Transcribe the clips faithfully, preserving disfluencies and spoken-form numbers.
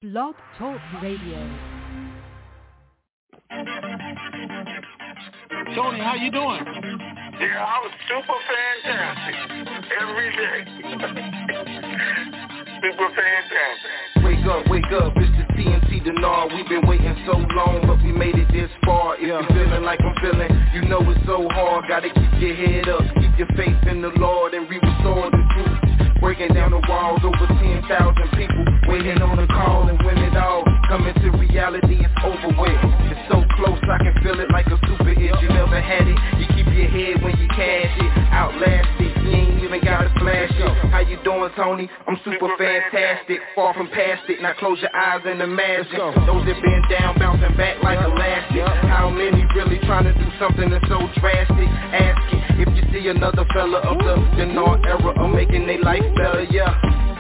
Blog Talk Radio. Tony, how you doing? Yeah, I was super fantastic. Every day. Super fantastic. Wake up, wake up, it's the T N T Denard. We've been waiting so long, but we made it this far. If yeah. you're feeling like I'm feeling, you know it's so hard. Gotta keep your head up, keep your faith in the Lord, and we restore the truth. Breaking down the walls, over ten thousand people waiting on a call, and when it all come into reality, it's over with. It's so close, I can feel it like a super hit. You never had it, you keep your head when you cash it. Outlast it, you ain't even gotta flash it. How you doing, Tony? I'm super fantastic, far from past it. Now close your eyes and imagine those that been down, bouncing back like elastic. How many really trying to do something that's so drastic? Ask it if you see another fella of the Denard era of making their life better, yeah.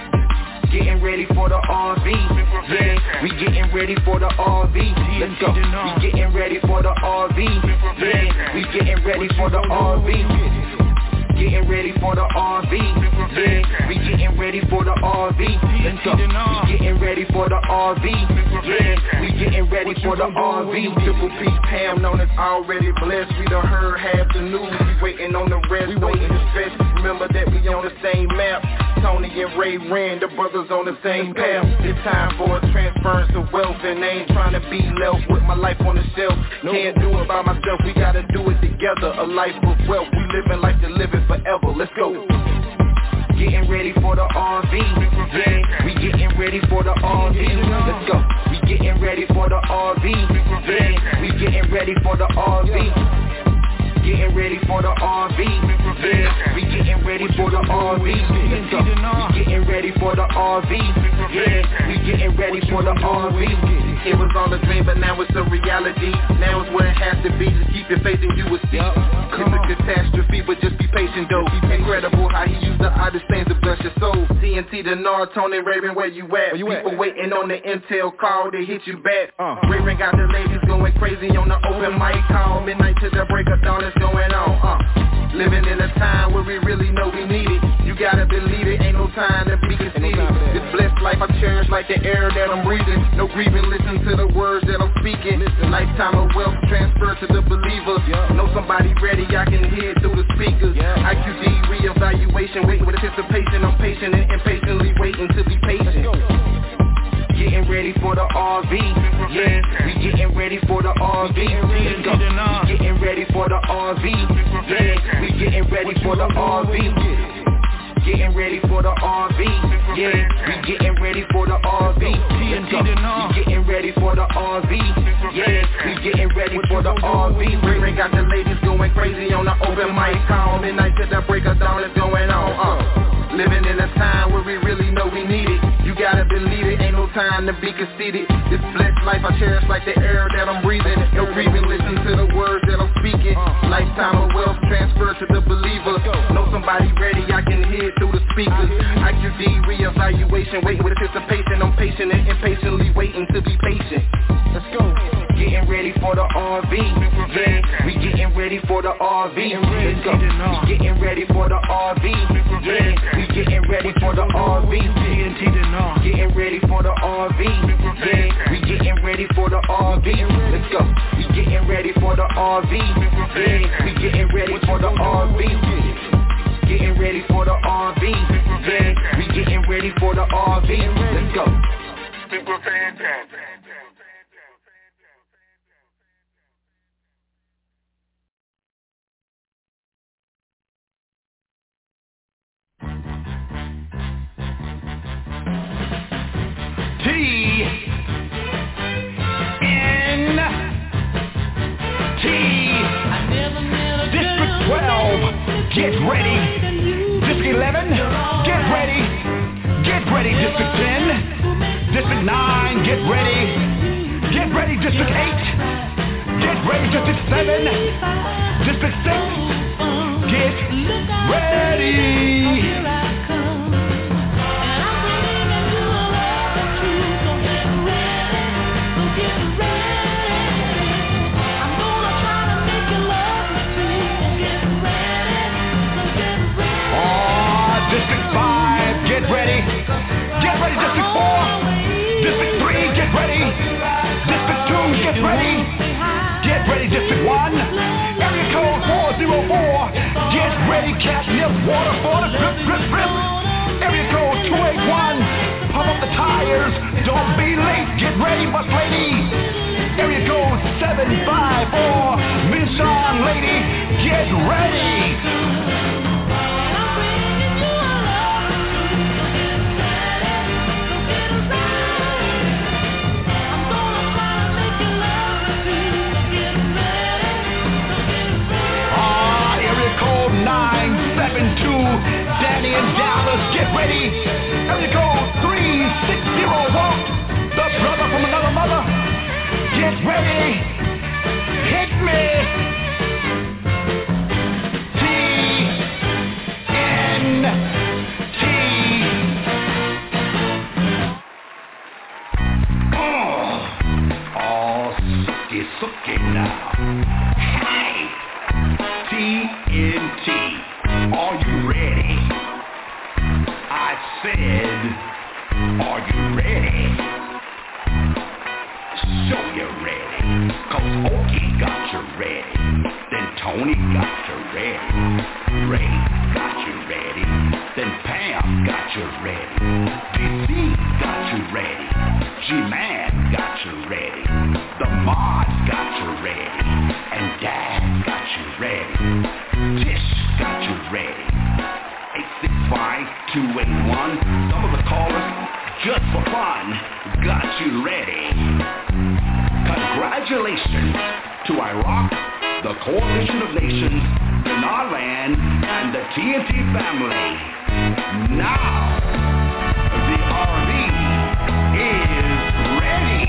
Getting ready for the R V, yeah. We getting ready for the R V. Let's go. We getting ready for the R V, yeah. We getting ready for the R V. Getting ready for the R V, yeah. We getting ready for the R V. Let's go. We getting ready for the R V, yeah. We getting ready for the R V. Triple P Pam known as already blessed. We done heard half the news. We waiting on the rest. We waiting to stretch. Remember that we on the same map. Tony and Ray Rand, the brothers on the same path. It's time for a transference of wealth, and I ain't trying to be left with my life on the shelf. Can't do it by myself. We gotta do it together. A life of wealth. We living like to live it forever. Let's go. Getting ready for the R V, yeah. We getting ready for the R V. Let's go. We getting ready for the R V, yeah. We getting ready for the R V. Getting ready for the R V, yeah. We getting ready for the R V. Let's go. We getting ready for the R V, yeah. We getting ready for the R V. It was all a dream, but now it's a reality. Now it's where it has to be. Just keep your faith and you will see. It's a catastrophe, but just be patient though. Incredible how he used the oddest things to bless your soul. T N T Denard, Tony Raven, where you at? Where you People at? Waiting on the intel call to hit you back. Uh. Raven got the ladies going crazy on the open mic call. Midnight to the break of dawn is going on. Uh. Living in a time where we really know we need it. You gotta believe it, ain't no time to be conceited. This blessed life I cherish like the air that I'm breathing. No grieving, listen to the words that I'm speaking. Listen, lifetime of wealth transfer to the believer. Yeah. Know somebody ready, I can hear it through the speakers. Yeah. I Q D reevaluation, waiting with anticipation. I'm patient and impatiently waiting to be patient. Getting ready for the R V, yeah. We getting ready for the R V. Let's go. We getting ready for the R V, yeah. We getting ready for the R V. Getting ready for the R V, yeah. We getting ready for the R V. Let's go. We getting ready for the R V, yeah. We getting ready for the R V. Ray got the ladies going crazy on the open mic call. Midnight to the break of dawn is going on. Uh. Living in a time where we really know we need it. You gotta believe it, ain't no time to be conceited. This blessed life I cherish like the air that I'm breathing. No grieving, listen to the words that I'm speaking. Lifetime of wealth transfer to the believer. Know somebody ready, I can hear it through the speakers. I Q D reevaluation, waiting with anticipation. I'm patient and impatiently waiting to be patient. Let's go. Getting ready for the R V, yeah. We getting ready for the R V. Let's go. We getting ready for the R V, yeah. We getting ready for the R V. Getting ready for the R V, yeah. We getting ready for the R V. Let's go. We getting ready for the R V, yeah. We getting ready for the R V. Getting ready for the R V, yeah. We getting ready for the R V. Let's go. Super fantastic. T N T District twelve, get ready. District eleven, get ready. Get ready, District ten. District nine, get ready. Get ready, District eight. Get ready, District seven. District six, get ready. District five, get ready. Get ready, District four. District three. get ready. District two, get ready. Get ready, District one. Area code four zero four. Get ready, catnip, water for the drip, drip, drip. Area code two eight one. Pump up the tires. Don't be late. Get ready, bus lady. Area code seven five four. Miss Sean lady, get ready. nine seven two, Danny in Dallas, get ready. Area code three six zero one, the brother from another mother, get ready. Hit me. T N T. Oh, all sucky sucky now. Hey, T N T, are you ready? I said, are you ready? So you're ready, cause Okie got you ready, then Tony got you ready, Ray got you ready, then Pam got you ready, D C got you ready, G-Man got you ready, the Mods got you ready, and Dad got you ready. Tish got you ready. eight six five, two eight one. Some of the callers, just for fun, got you ready. Congratulations to Iraq, the Coalition of Nations, Dinar Land, and the T N T family. Now, the R V is ready.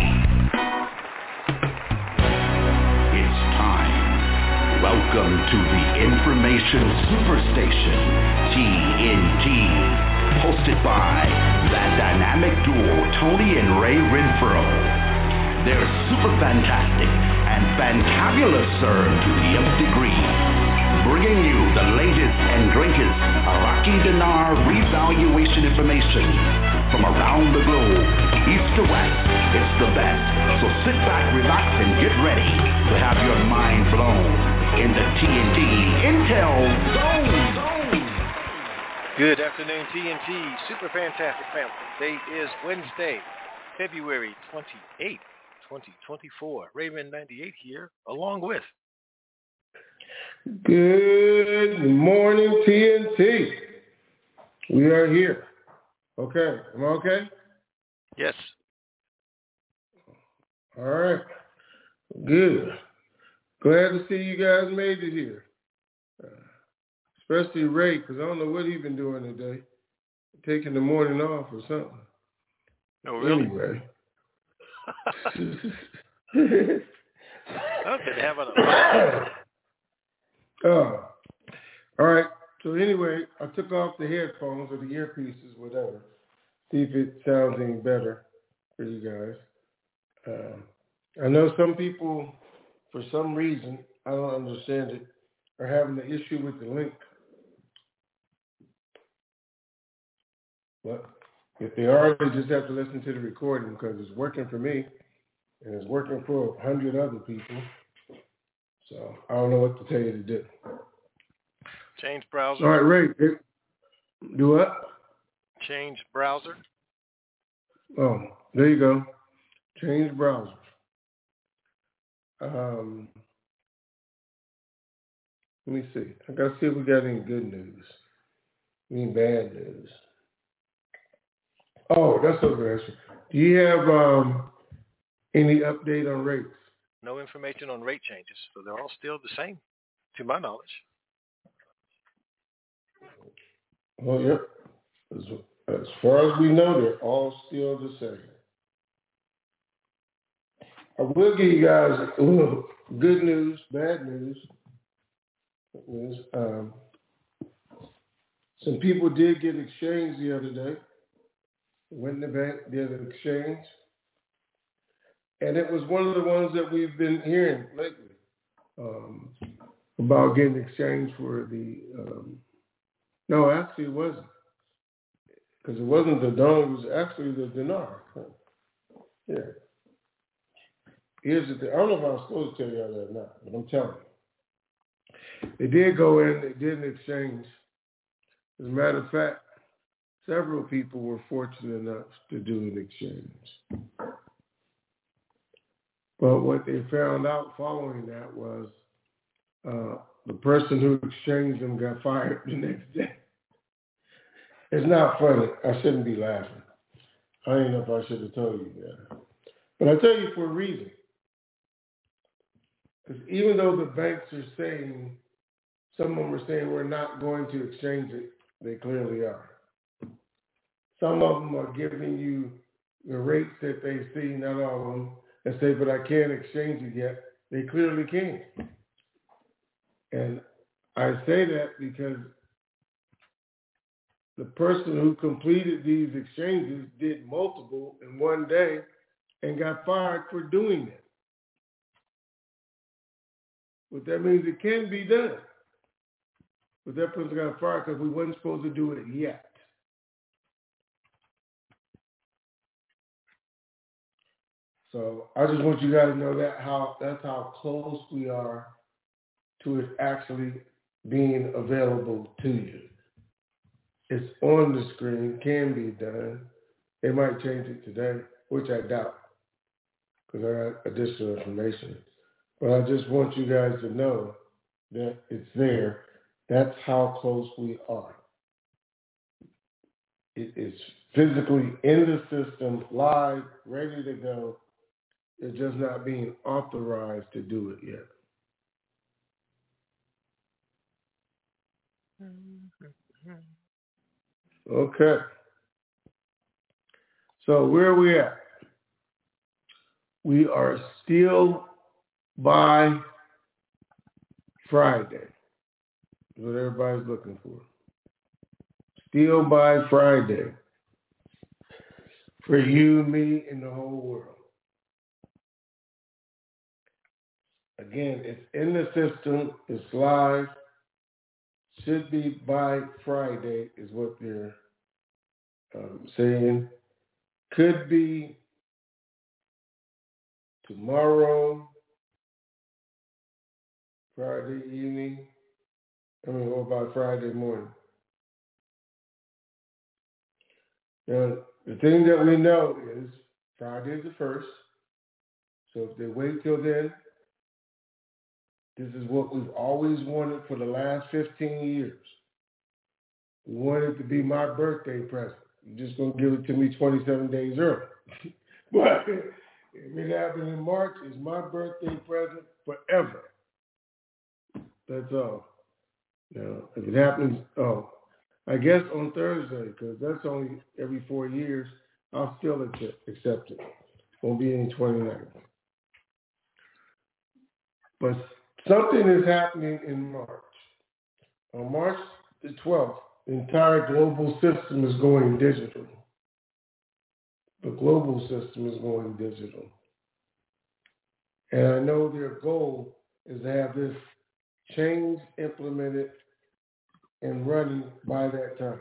It's time. Welcome to the Information Superstation, T N T, hosted by that dynamic duo, Tony and Ray Renfro. They're super fantastic and fantabulous, sir, to the nth degree, bringing you the latest and greatest Iraqi dinar revaluation information from around the globe, east to west. It's the best, so sit back, relax, and get ready to have your mind blown in the T N T Intel Zone. Good afternoon, T N T Super Fantastic family. Today is Wednesday, February twenty-eighth, twenty twenty-four. Raymond ninety-eight here, along with. Good morning, T N T. We are here. Okay. Am I okay? Yes. All right. Good. Glad to see you guys made it here. Uh, especially Ray, because I don't know what he's been doing today. Taking the morning off or something. No, really? Anyway. I've been having a... Oh. All right. So anyway, I took off the headphones or the earpieces, whatever. See if it sounds any better for you guys. Um, I know some people, for some reason, I don't understand it, are having an issue with the link. But if they are, they just have to listen to the recording because it's working for me and it's working for a hundred other people. So I don't know what to tell you to do. Change browser. All right, Ray. It, do what? Change browser. Oh, there you go. Change browser. Um, let me see. I got to see if we got any good news. Any bad news. Oh, that's what I was going to ask you. Do you have um, any update on rates? No information on rate changes, so they're all still the same, to my knowledge. Well, yep. As, as far as we know, they're all still the same. I will give you guys a little good news, bad news. Is, um, some people did get exchanged the other day. Went in the bank, did an exchange. And it was one of the ones that we've been hearing lately um, about getting exchanged for the, um, no, actually it wasn't. Because it wasn't the dong, it was actually the dinar. Yeah. Here's the thing. I don't know if I was supposed to tell y'all that or not, but I'm telling you. They did go in, they did an exchange. As a matter of fact, several people were fortunate enough to do an exchange. But what they found out following that was uh, the person who exchanged them got fired the next day. It's not funny. I shouldn't be laughing. I don't know if I should have told you that. But I tell you for a reason. Because even though the banks are saying, some of them are saying we're not going to exchange it, they clearly are. Some of them are giving you the rates that they see, not all of them, and say, but I can't exchange it yet. They clearly can. And I say that because the person who completed these exchanges did multiple in one day and got fired for doing it. But that means it can be done. But that person got fired because we weren't supposed to do it yet. So I just want you guys to know that how that's how close we are to it actually being available to you. It's on the screen, can be done. They might change it today, which I doubt, because I got additional information. But I just want you guys to know that it's there. That's how close we are. It is physically in the system, live, ready to go. It's just not being authorized to do it yet. Okay. So where are we at? We are still by Friday. That's what everybody's looking for. Still by Friday. For you, me, and the whole world. Again, it's in the system. It's live. Should be by Friday is what they're um, saying. Could be tomorrow, Friday evening. I mean, or by Friday morning. Now, the thing that we know is Friday is the first. So if they wait till then, this is what we've always wanted for the last fifteen years. We want it to be my birthday present. You're just going to give it to me twenty-seven days early. But if it happens in March, it's my birthday present forever. That's all. Now, if it happens, oh, I guess on Thursday, because that's only every four years, I'll still accept it. Won't be any twenty-ninth. But something is happening in March. On March the twelfth, the entire global system is going digital. The global system is going digital. And I know their goal is to have this change implemented and running by that time.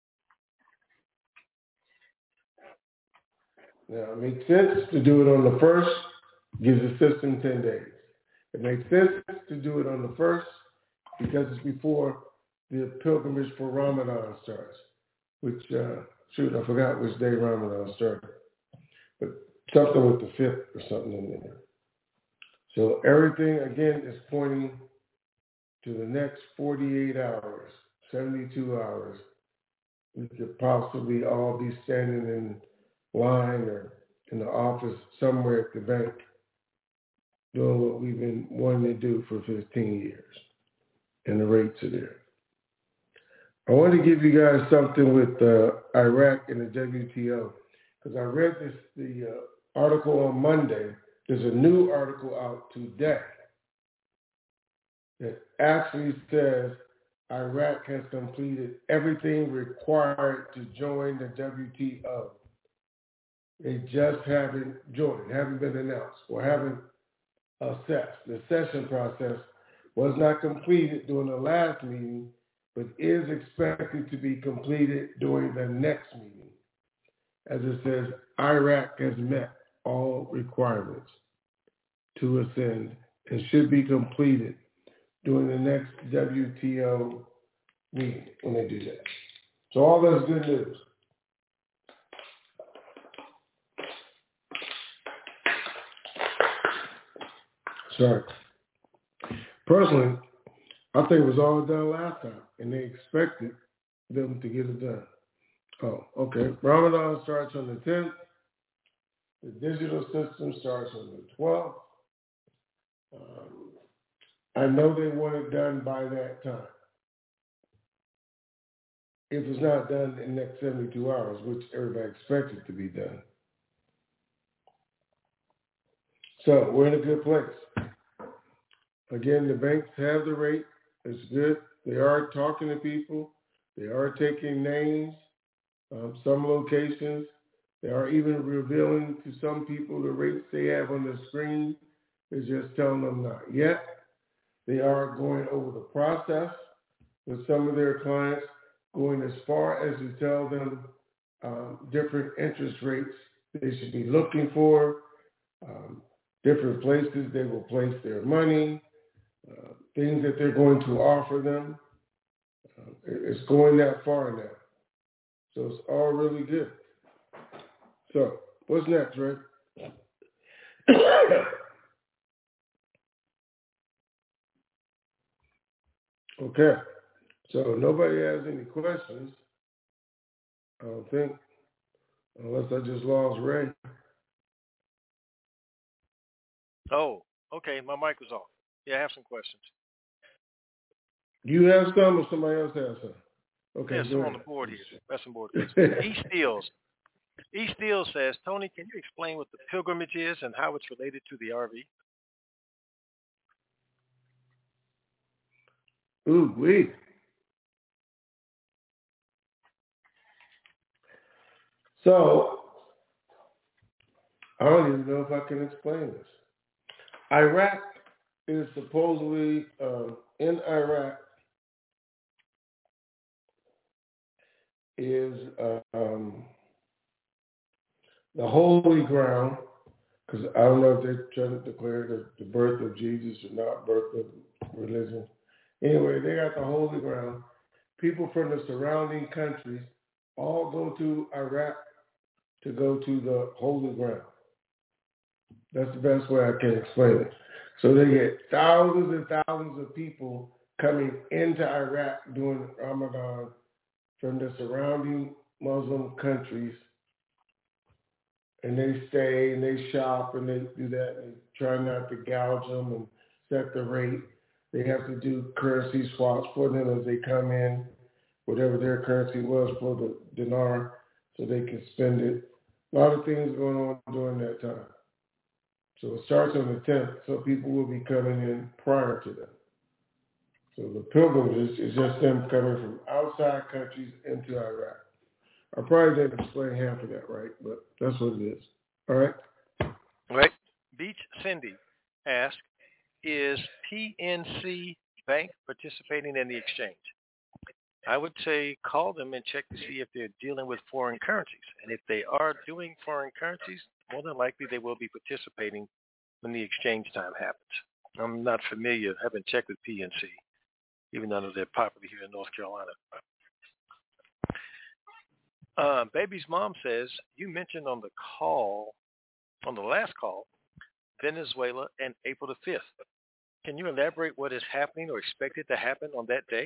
Now, it makes sense to do it on the first, gives the system ten days. It makes sense to do it on the first because it's before the pilgrimage for Ramadan starts, which, uh, shoot, I forgot which day Ramadan started, but something with the fifth or something in there. So everything, again, is pointing to the next forty-eight hours, seventy-two hours. We could possibly all be standing in line or in the office somewhere at the bank doing what we've been wanting to do for fifteen years. And the rates are there. I want to give you guys something with uh, Iraq and the W T O, because I read this the uh, article on Monday. There's a new article out today that actually says Iraq has completed everything required to join the W T O. They just haven't joined, haven't been announced, or haven't assessed. The session process was not completed during the last meeting, but is expected to be completed during the next meeting. As it says, Iraq has met all requirements to ascend and should be completed during the next W T O meeting when they do that. So all that's good news. Sorry. Personally, I think it was all done last time, and they expected them to get it done. Oh, okay. Ramadan starts on the tenth. The digital system starts on the twelfth. Um, I know they want it done by that time. If it's not done in the next seventy-two hours, which everybody expects it to be done. So we're in a good place. Again, the banks have the rate. It's good. They are talking to people. They are taking names, um, some locations. They are even revealing to some people the rates they have on the screen. They're just telling them not yet. They are going over the process with some of their clients, going as far as to tell them um, different interest rates they should be looking for, um, different places they will place their money, uh, things that they're going to offer them. Uh, it's going that far now. So it's all really good. So what's next, Rick? Okay. So nobody has any questions, I don't think, unless I just lost Ray. Oh, okay. My mic was off. Yeah, I have some questions. You have some or somebody else has some? Okay, yeah, some on the board here. That's some board questions. E. Steels. E. Steele says, Tony, can you explain what the pilgrimage is and how it's related to the R V? Ooh, wait. So, I don't even know if I can explain this. Iraq is supposedly, um, in Iraq, is uh, um, the holy ground, because I don't know if they're trying to declare the, the birth of Jesus or not birth of religion. Anyway, they got the holy ground. People from the surrounding countries all go to Iraq to go to the holy ground. That's the best way I can explain it. So they get thousands and thousands of people coming into Iraq during Ramadan from the surrounding Muslim countries, and they stay and they shop and they do that and try not to gouge them and set the rate. They have to do currency swaps for them as they come in, whatever their currency was for the dinar, so they can spend it. A lot of things going on during that time. So it starts on the tenth, so people will be coming in prior to that. So the pilgrimage is just them coming from outside countries into Iraq. I probably didn't explain half of that right, but that's what it is. All right? All right. Beach Cindy asked, is P N C Bank participating in the exchange? I would say call them and check to see if they're dealing with foreign currencies. And if they are doing foreign currencies, more than likely they will be participating when the exchange time happens. I'm not familiar, haven't checked with P N C, even though they're popular here in North Carolina. Uh, Baby's mom says, you mentioned on the call, on the last call, Venezuela and April the fifth. Can you elaborate what is happening or expected to happen on that day?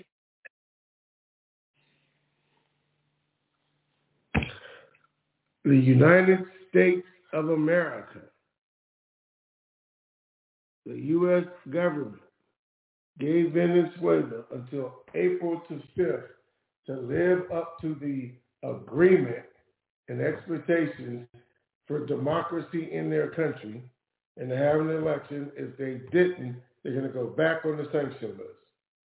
The United States of America, the U S government, gave Venezuela until April the fifth to live up to the agreement and expectations for democracy in their country and to have an election. If they didn't, they're going to go back on the sanction list.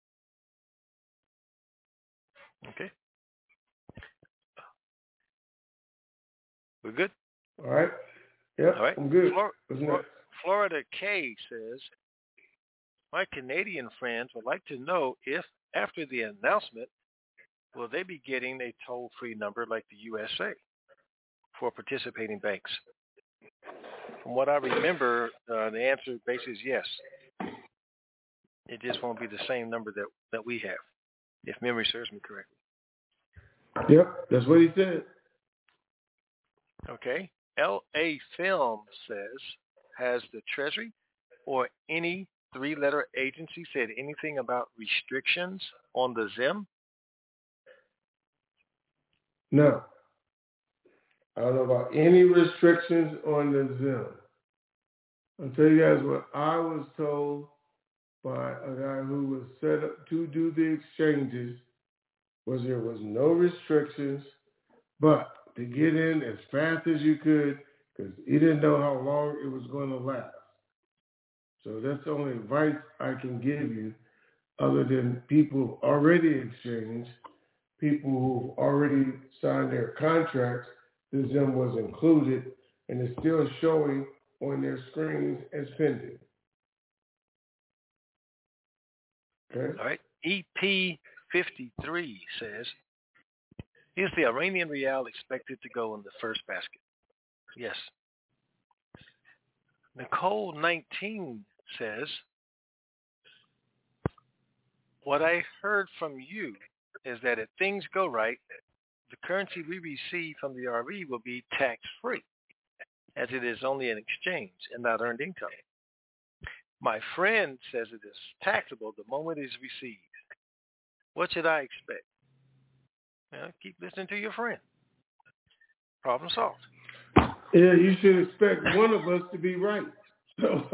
Okay. We're good? All right. Yep, All right. I'm good. Flor- Flor- Florida K says, my Canadian friends would like to know if, after the announcement, will they be getting a toll-free number like the U S A for participating banks? from what I remember, uh, the answer basically is yes. It just won't be the same number that, that we have, if memory serves me correctly. Yep, that's what he said. Okay. L A Film says, has the Treasury or any three-letter agency said anything about restrictions on the Zim? No. I don't know about any restrictions on the Zim. I'll tell you guys what I was told by a guy who was set up to do the exchanges was there was no restrictions, but to get in as fast as you could because he didn't know how long it was going to last. So that's the only advice I can give you other than people who've already exchanged, people who've already signed their contracts, the Zim was included, and it's still showing on their screens as pending. Okay. All right. E P fifty-three says, is the Iranian Rial expected to go in the first basket? Yes. Nicole nineteen says, what I heard from you is that if things go right, the currency we receive from the R E will be tax-free, as it is only an exchange and not earned income. My friend says it is taxable the moment it is received. What should I expect? Well, keep listening to your friend. Problem solved. Yeah, you should expect one of us to be right. So,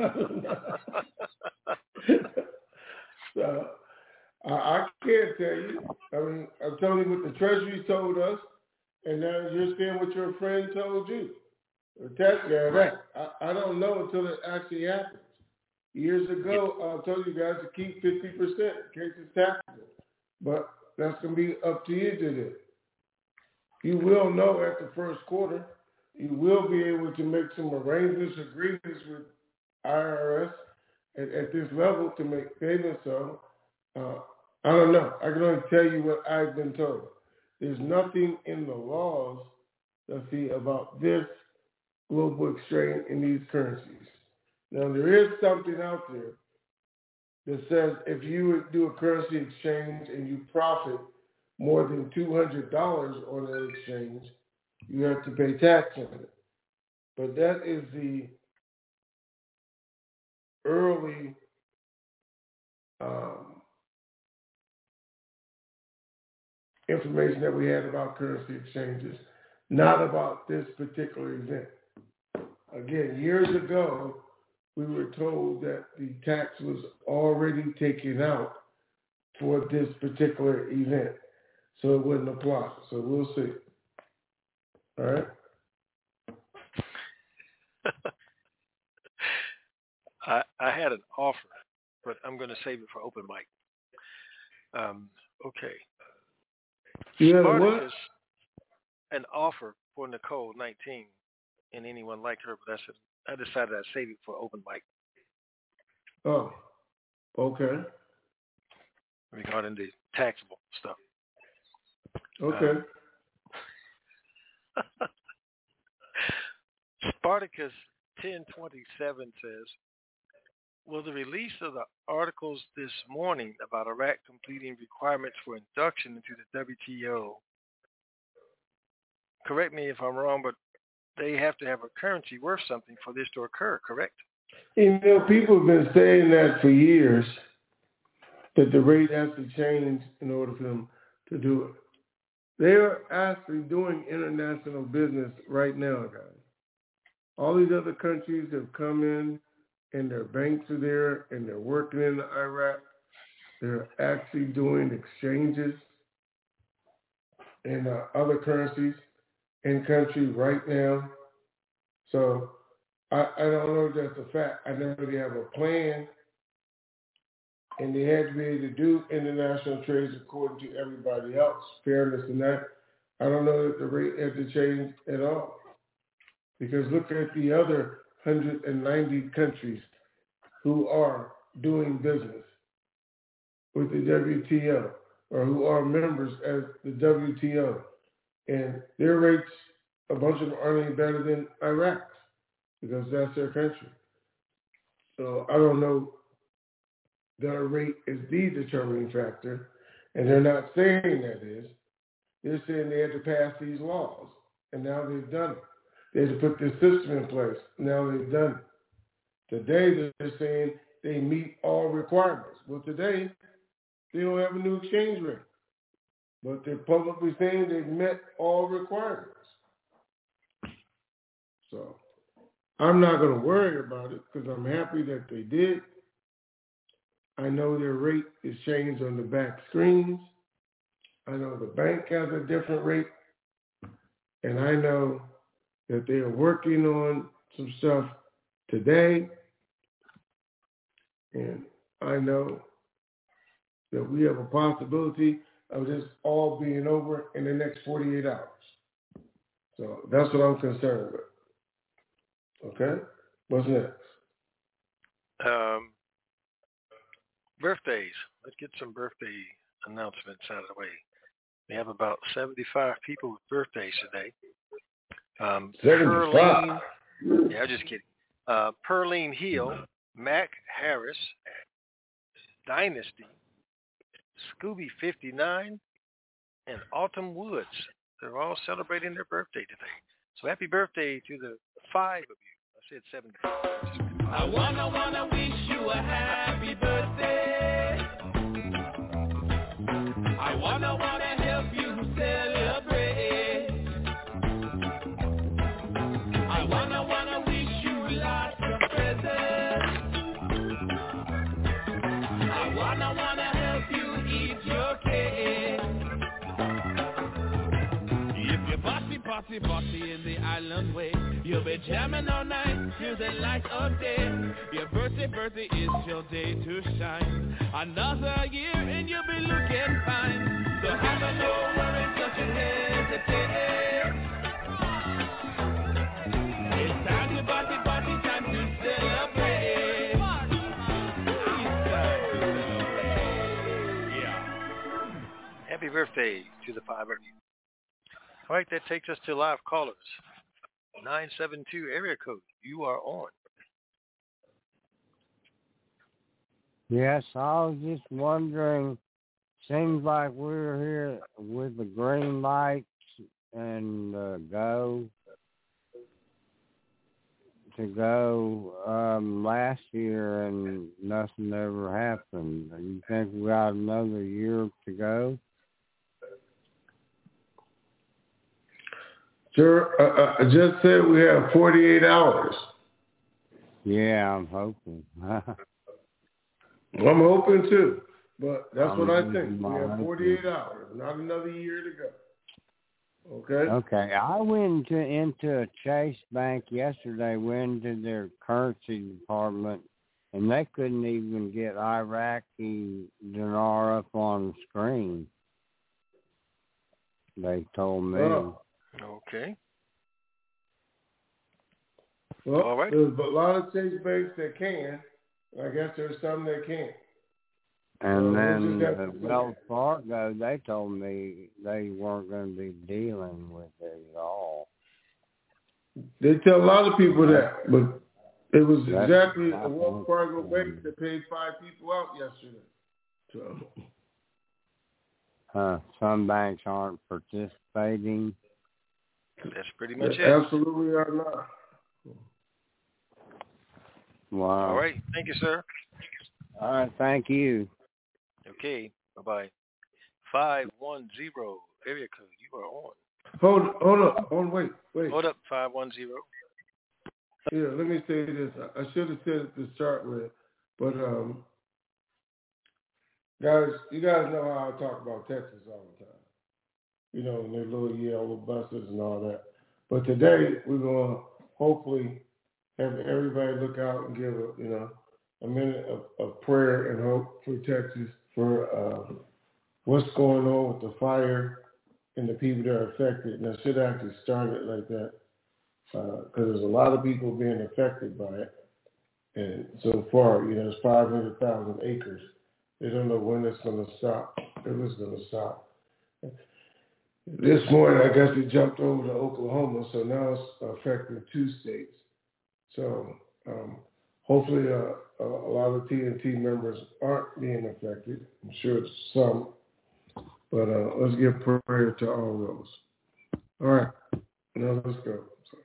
so I, I can't tell you. I mean, I'm telling you what the Treasury told us, and now you're saying what your friend told you. The tax guy, right. I, I don't know until it actually happens. Years ago, I told you guys to keep fifty percent in case it's taxable. But that's going to be up to you to do. You will know at the first quarter. You will be able to make some arrangements, agreements with I R S at, at this level to make payments on. Uh, I don't know. I can only tell you what I've been told. There's nothing in the laws, let's see, about this global exchange in these currencies. Now, there is something out there that says if you would do a currency exchange and you profit more than two hundred dollars on that exchange, you have to pay tax on it. But that is the early um, information that we had about currency exchanges, not about this particular event. Again, years ago, we were told that the tax was already taken out for this particular event, so it wouldn't apply. So we'll see. All right? I, I had an offer, but I'm going to save it for open mic. Um, okay. You Spartacus, an offer for Nicole nineteen, and anyone like her, but I said I decided I'd save it for open mic. Oh, okay. Regarding the taxable stuff. Okay. Um, Spartacus ten twenty-seven says, will the release of the articles this morning about Iraq completing requirements for induction into the W T O, correct me if I'm wrong, but they have to have a currency worth something for this to occur, correct? You know, people have been saying that for years, that the rate has to change in order for them to do it. They're actually doing international business right now, guys. All these other countries have come in, and their banks are there, and they're working in Iraq. They're actually doing exchanges in uh, other currencies in country right now. So I, I don't know if that's a fact. I know they have a plan, and they had to be able to do international trades according to everybody else, fairness and that. I don't know that the rate had to change at all. Because look at the other one hundred ninety countries who are doing business with the W T O or who are members as the W T O. And their rates, a bunch of them aren't any better than Iraq's. because that's their country. So I don't know their rate is the determining factor, and they're not saying that is. They're saying they had to pass these laws, and now they've done it. They had to put this system in place. Now they've done it. Today they're saying they meet all requirements. Well, today they don't have a new exchange rate, but they're publicly saying they've met all requirements. So I'm not going to worry about it because I'm happy that they did. I know their rate is changed on the back screens. I know the bank has a different rate. And I know that they are working on some stuff today. And I know that we have a possibility of this all being over in the next forty-eight hours. So that's what I'm concerned with. Okay? What's next? Um, birthdays. Let's get some birthday announcements out of the way. We have about seventy-five people with birthdays today. Um, seventy-five? Perline, yeah, I'm just kidding. Uh, Perline Hill, Mac Harris, Dynasty, Scooby fifty-nine, and Autumn Woods. They're all celebrating their birthday today. So happy birthday to the five of you. I said seventy-five. I wanna, wanna wish you a happy birthday. I wanna, wanna help you celebrate. I wanna, wanna wish you lots of presents. I wanna, wanna help you eat your cake. If you party, party, party in the island way, you'll be jamming all night till the light of day. Your birthday, birthday is your day to shine. Another year and you'll be looking fine. So have a no worries, don't you hesitate. It's time to party, party, time to celebrate. It's time to celebrate. Yeah. Happy birthday to the five of you. All right, that takes us to live callers. nine seven two area code. You are on. Yes, I was just wondering, seems like we're here with the green lights and uh, go to go um, last year and nothing ever happened. You think we got another year to go? Sure. Uh, I just said we have forty-eight hours. Yeah, I'm hoping. I'm hoping too, but that's I'm what I think. We have hoping. forty-eight hours, not another year to go. Okay? Okay. I went into, into a Chase Bank yesterday, went into their currency department, and they couldn't even get Iraqi dinar up on the screen. They told me. Oh. Okay. Well, all right. There's a lot of Chase banks that can. I guess there's some that can't. And so then we'll uh, Wells Fargo, they told me they weren't going to be dealing with it at all. They tell a lot of people that, but it was That's exactly a Wells Fargo bank that paid five people out yesterday. So. Uh, some banks aren't participating. That's pretty much they it. Absolutely are not. Wow. All right. Thank you, sir. All right. Thank you. Okay. Bye-bye. five one zero area code. You are on. Hold, hold up. Hold on. Wait, wait. Hold up. five one zero. Yeah, let me say this. I should have said it to start with, but um, guys, you guys know how I talk about Texas all the time. You know, and their little yellow buses and all that. But today we're gonna hopefully have everybody look out and give a you know a minute of, of prayer and hope for Texas for uh, what's going on with the fire and the people that are affected. And I should actually start it like that because uh, there's a lot of people being affected by it. And so far, you know, it's five hundred thousand acres. They don't know when it's going to stop. If it's going to stop. This morning, I guess it jumped over to Oklahoma, so now it's affecting two states. So um, hopefully uh, a, a lot of T N T members aren't being affected. I'm sure it's some, but uh, let's give prayer to all those. All right, now let's go. So.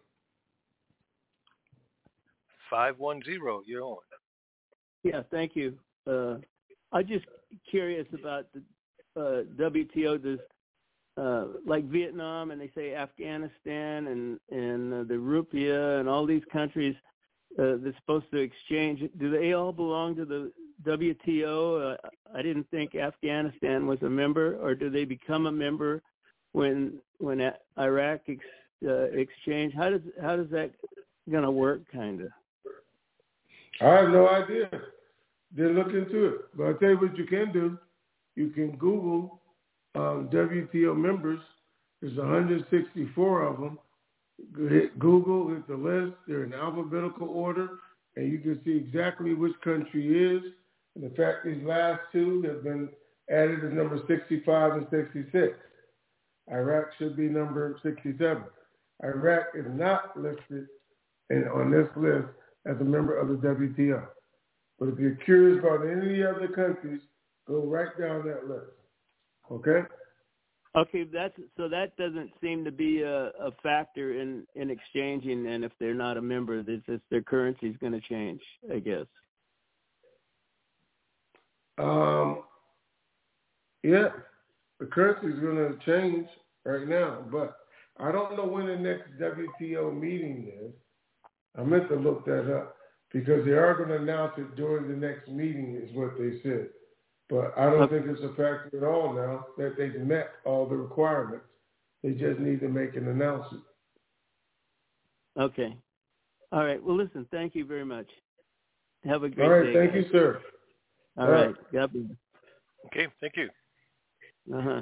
five one zero, you're on. Yeah, thank you. Uh, I'm just curious about the uh, W T O. Does uh, like Vietnam, and they say Afghanistan and and uh, the Rupiah and all these countries uh, they're supposed to exchange. Do they all belong to the W T O? Uh, I didn't think Afghanistan was a member, or do they become a member when when Iraq ex, uh, exchange? How does how does that gonna work, kind of? I have no idea. Then look into it. But I'll tell you what you can do. You can Google um, W T O members. There's one hundred sixty-four of them. Hit Google, hit the list. They're in alphabetical order, and you can see exactly which country is. And in fact, these last two have been added as number sixty-five and sixty-six. Iraq should be number sixty-seven. Iraq is not listed in, on this list as a member of the W T O. But if you're curious about any other countries, go right down that list. Okay? Okay, that's so that doesn't seem to be a, a factor in, in exchanging, and if they're not a member, it's just their currency is going to change, I guess. Um, yeah, the currency is going to change right now, but I don't know when the next W T O meeting is. I meant to look that up because they are going to announce it during the next meeting is what they said. But I don't okay. think it's a factor at all now that they've met all the requirements. They just need to make an announcement. Okay. All right. Well, listen, thank you very much. Have a great day. All right. day, thank guys. you, sir. All, all right. right. God bless. Okay. Thank you. Uh-huh.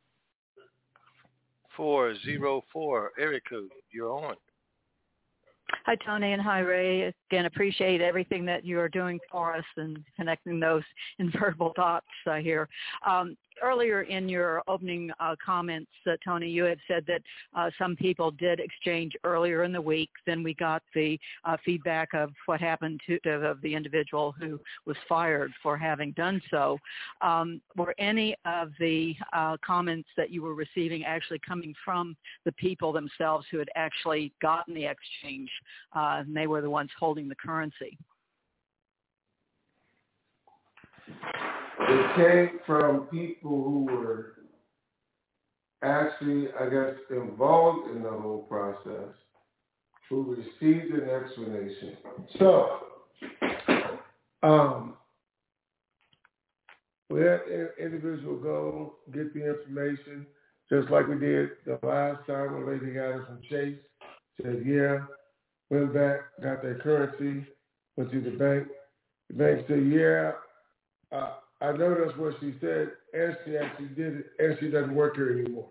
four zero four, area code. You're on. Hi, Tony, and hi, Ray. Again, appreciate everything that you are doing for us and connecting those invertible dots uh, here. Um, earlier in your opening uh, comments, uh, Tony, you had said that uh, some people did exchange earlier in the week. Then we got the uh, feedback of what happened to of the individual who was fired for having done so. Um, were any of the uh, comments that you were receiving actually coming from the people themselves who had actually gotten the exchange? Uh, and they were the ones holding the currency. It came from people who were actually, I guess, involved in the whole process, who received an explanation. So, um, we had an individual go get the information, just like we did the last time. A lady got it from Chase, said, yeah. Went back, got their currency, went to the bank. The bank said, yeah, uh, I know that's what she said, and she actually did it, and she doesn't work here anymore.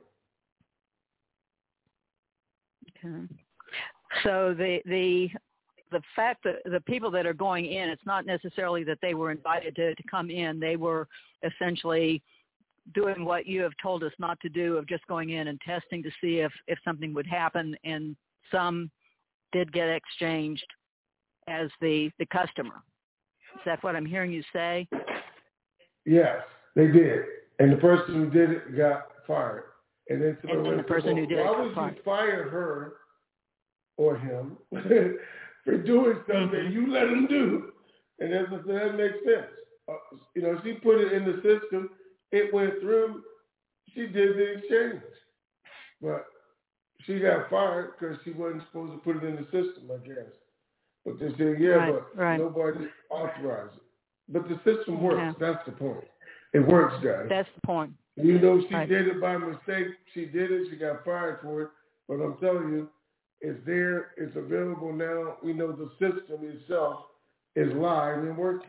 Okay. So the the the fact that the people that are going in, it's not necessarily that they were invited to, to come in. They were essentially doing what you have told us not to do, of just going in and testing to see if, if something would happen, and some did get exchanged as the, the customer. Is that what I'm hearing you say? Yes, they did. And the person who did it got fired. And then, and then the person well, who did why it got would fired. you fire her or him for doing something mm-hmm. you let him do? And that's, that makes sense. Uh, you know, she put it in the system. It went through. She did the exchange. But she got fired because she wasn't supposed to put it in the system, I guess. But they said, yeah, right, but right. nobody authorized it. But the system works. Yeah. That's the point. It works, guys. That's the point. You know, she right. did it by mistake. She did it. She got fired for it. But I'm telling you, it's there. It's available now. We know the system itself is live and working.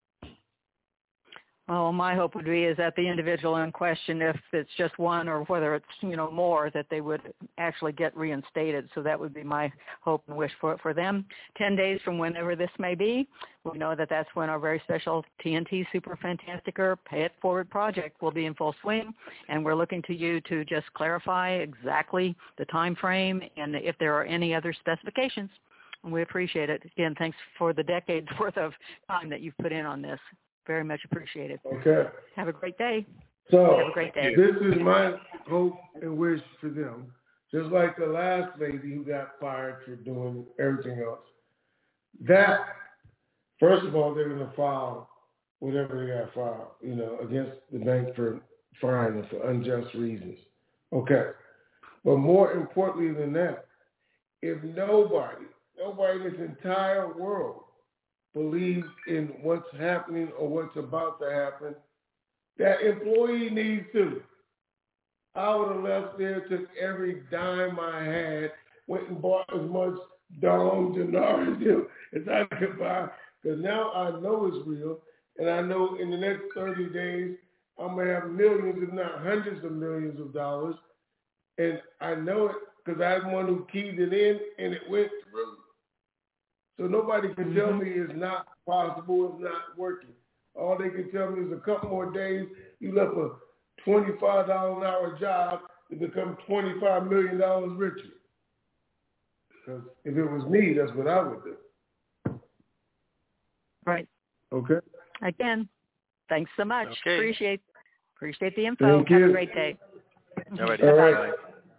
Well, my hope would be is that the individual in question, if it's just one or whether it's, you know, more, that they would actually get reinstated. So that would be my hope and wish for for them. Ten days from whenever this may be, we know that that's when our very special T N T Super Fantastic Pay It Forward project will be in full swing. And we're looking to you to just clarify exactly the time frame and if there are any other specifications. And we appreciate it. Again, thanks for the decades worth of time that you've put in on this. Very much appreciated. Okay. Have a great day. So Have a great day. This is my hope and wish for them. Just like the last lady who got fired for doing everything else. That, first of all, they're going to file whatever they got filed, you know, against the bank for firing them for unjust reasons. Okay. But more importantly than that, if nobody, nobody in this entire world believes in what's happening or what's about to happen, that employee needs to. I would have left there, took every dime I had, went and bought as much Dom Gennaro as I could buy, because now I know it's real, and I know in the next thirty days, I'm going to have millions, if not hundreds of millions of dollars, and I know it because I'm the one who keyed it in, and it went through. So nobody can mm-hmm. tell me it's not possible, it's not working. All they can tell me is a couple more days, you left a twenty-five dollars an hour job to become twenty-five million dollars richer. Because if it was me, that's what I would do. Right. Okay. Again, thanks so much. Okay. Appreciate appreciate the info. Thank Have you. a great day. All right. All right.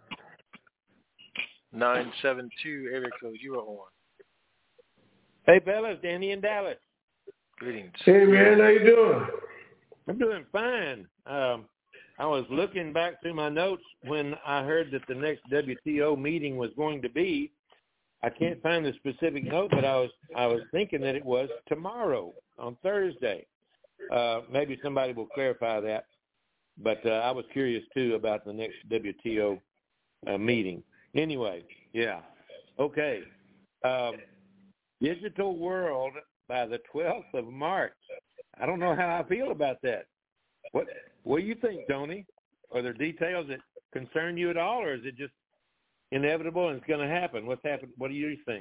nine seven two, area code, you are on. Hey, fellas, Danny in Dallas. Greetings. Hey, man, how you doing? I'm doing fine. Um, I was looking back through my notes when I heard that the next W T O meeting was going to be. I can't find the specific note, but I was I was thinking that it was tomorrow on Thursday. Uh, maybe somebody will clarify that. But uh, I was curious, too, about the next W T O uh, meeting. Anyway, yeah. Okay. Um, Digital World by the twelfth of March. I don't know how I feel about that. What What do you think, Tony? Are there details that concern you at all, or is it just inevitable and it's going to happen? What's happened? What do you think?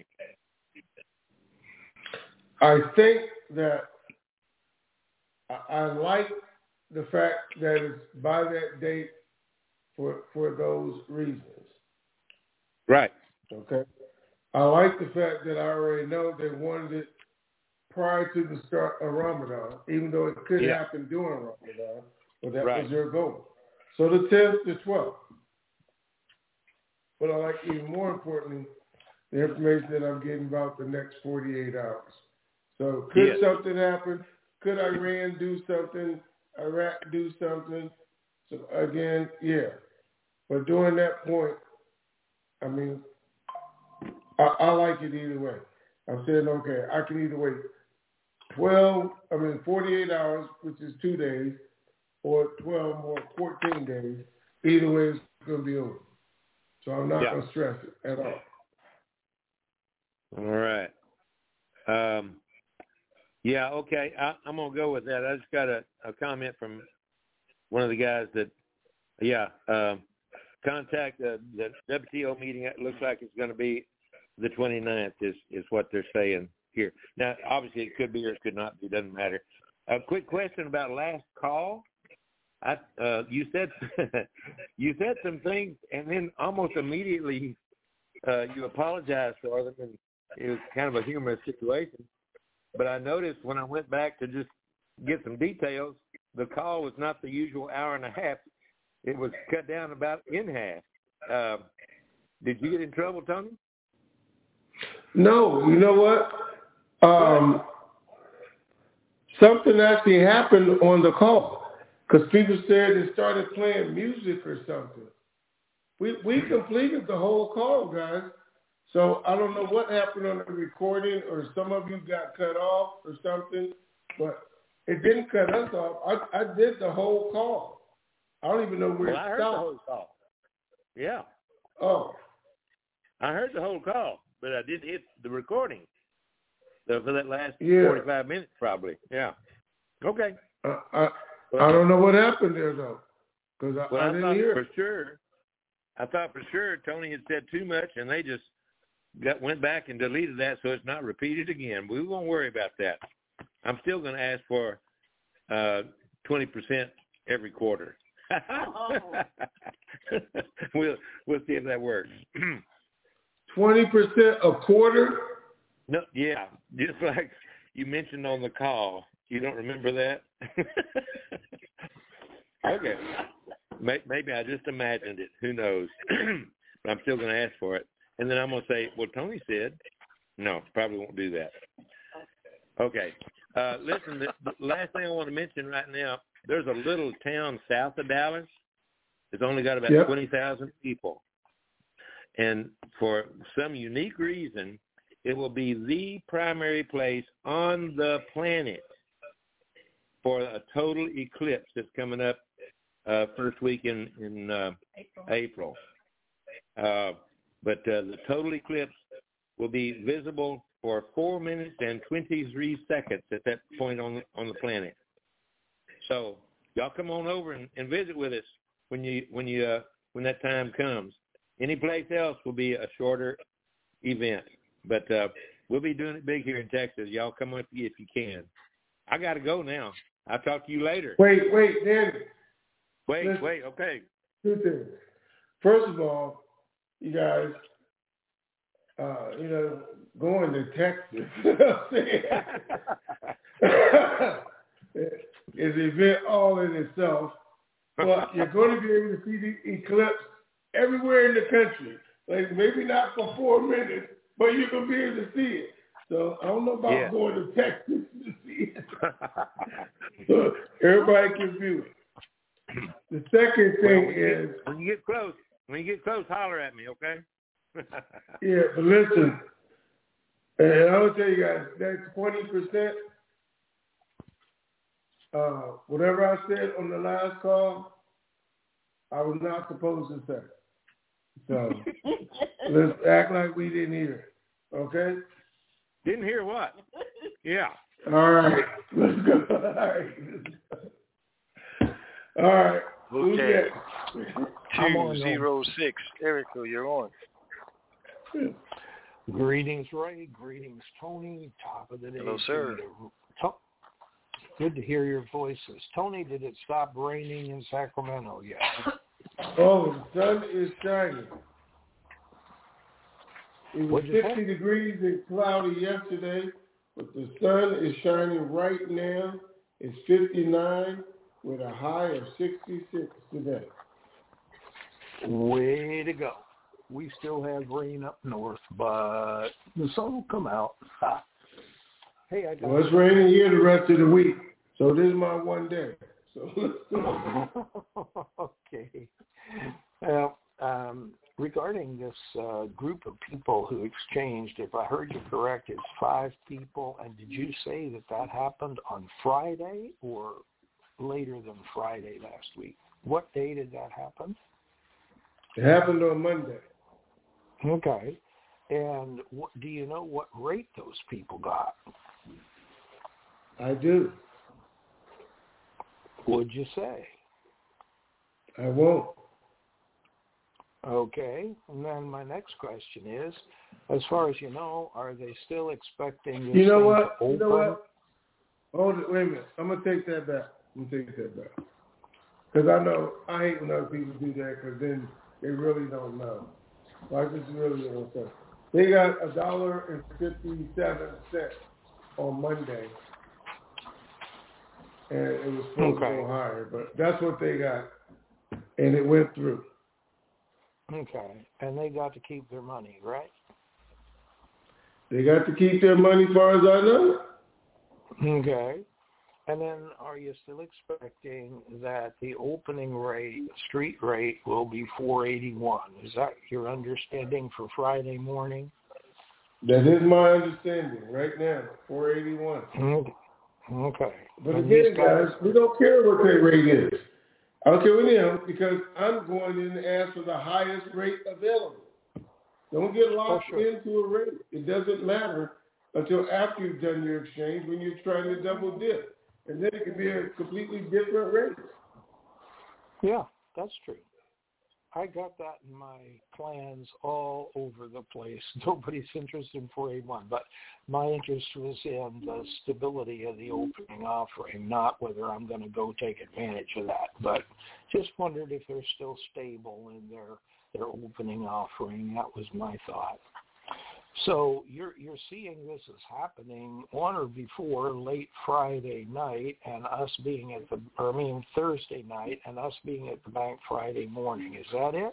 I think that I, I like the fact that it's by that date for for those reasons. Right. Okay. I like the fact that I already know they wanted it prior to the start of Ramadan, even though it could yeah. happen during Ramadan, but that right. was their goal. So the tenth, the twelfth. But I like even more importantly, the information that I'm getting about the next forty-eight hours. So could yes. something happen? Could Iran do something? Iraq do something? So again, yeah. But during that point, I mean, I, I like it either way. I'm saying, okay, I can either wait twelve, I mean, forty-eight hours, which is two days, or twelve or fourteen days. Either way, it's going to be over. So I'm not yeah. going to stress it at all. All right. Um, yeah, okay. I, I'm going to go with that. I just got a, a comment from one of the guys that, yeah, um, contact uh, the W T O meeting. It looks like it's going to be the twenty-ninth is, is what they're saying here. Now, obviously, it could be or it could not be. It doesn't matter. A quick question about last call. I, uh, you said you said some things, and then almost immediately uh, you apologized for them, and it was kind of a humorous situation. But I noticed when I went back to just get some details, the call was not the usual hour and a half. It was cut down about in half. Uh, did you get in trouble, Tony? No. You know what? Um, something actually happened on the call. Because people said it started playing music or something. We we completed the whole call, guys. So I don't know what happened on the recording, or some of you got cut off or something, but it didn't cut us off. I, I did the whole call. I don't even know where well, it I heard stopped. the whole call. Yeah. Oh. I heard the whole call, but I didn't hit the recording. So for that last yeah. forty-five minutes, probably. Yeah. Okay. Uh, I I don't know what happened there though, because I, well, I I didn't hear for it. sure. I thought for sure Tony had said too much, and they just got went back and deleted that, so it's not repeated again. We won't worry about that. I'm still going to ask for uh, twenty percent every quarter. Oh. we'll we'll see if that works. Twenty percent a quarter? No, yeah, just like you mentioned on the call. You don't remember that? Okay. Maybe I just imagined it. Who knows? But I'm still going to ask for it. And then I'm going to say, well, Tony said. No, probably won't do that. Okay. Uh, listen, the, the last thing I want to mention right now, there's a little town south of Dallas. It's only got about yep. twenty thousand people. And for some unique reason, it will be the primary place on the planet for a total eclipse that's coming up uh, first week in, in uh, April. Uh, but uh, the total eclipse will be visible for four minutes and twenty-three seconds at that point on, on the planet. So y'all come on over and, and visit with us when you when you uh, when that time comes. Any place else will be a shorter event, but uh, we'll be doing it big here in Texas. Y'all come up if you can. I got to go now. I'll talk to you later. Wait, wait, Danny. Wait, Listen, wait, okay. Two things. First of all, you guys, uh, you know, going to Texas, you know what I'm saying? is an event all in itself. But you're going to be able to see the eclipse everywhere in the country. Like maybe not for four minutes, but you're going to be able to see it. So I don't know about yeah. going to Texas to see it. So everybody can view it. The second thing well, when is... Get, when you get close, when you get close, holler at me, okay? Yeah, but listen, and I'll tell you guys, that twenty percent, uh, whatever I said on the last call, I was not supposed to say. So let's act like we didn't hear it, okay? Didn't hear what? Yeah. All right. Let's go. All right. All right. Okay. Two zero six. Erica, you're on. Greetings, Ray. Greetings, Tony. Top of the day. Hello, sir. Good to hear your voices. Tony, did it stop raining in Sacramento yet? Oh, the sun is shining. It was What'd you fifty say? degrees and cloudy yesterday, but the sun is shining right now. It's fifty-nine with a high of sixty-six today. Way to go. We still have rain up north, but the sun will come out. Ha. Hey, I got well, it's raining here the rest of the week, so this is my one day. So okay. Well, um, regarding this uh, group of people who exchanged, if I heard you correct, it's five people. And did you say that that happened on Friday or later than Friday last week? What day did that happen? It happened on Monday. Okay. And what, do you know what rate those people got? I do. What'd you say? I won't. Okay. And then my next question is, as far as you know, are they still expecting this You know thing what? to open? You know what? Hold it. Wait a minute. I'm going to take that back. I'm going to take that back. Because I know, I hate when other people do that because then they really don't know. Well, I just really don't know. They got a dollar and fifty-seven cents on Monday. And it was supposed okay. to go higher, but that's what they got. And it went through. Okay. And they got to keep their money, right? They got to keep their money as far as I know. Okay. And then are you still expecting that the opening rate, street rate, will be four eighty-one? Is that your understanding for Friday morning? That is my understanding right now, four eighty-one. Okay. Okay. But and again, guys, guys, we don't care what that rate is. I don't care what it is because I'm going in to ask for the highest rate available. Don't get locked oh, sure. into a rate. It doesn't matter until after you've done your exchange when you're trying to double dip. And then it could be a completely different rate. Yeah, that's true. I got that in my plans all over the place. Nobody's interested in four eighty-one, but my interest was in the stability of the opening offering, not whether I'm going to go take advantage of that. But just wondered if they're still stable in their, their opening offering. That was my thought. So you're you're seeing this is happening on or before late Friday night, and us being at the, or I mean Thursday night, and us being at the bank Friday morning. Is that it?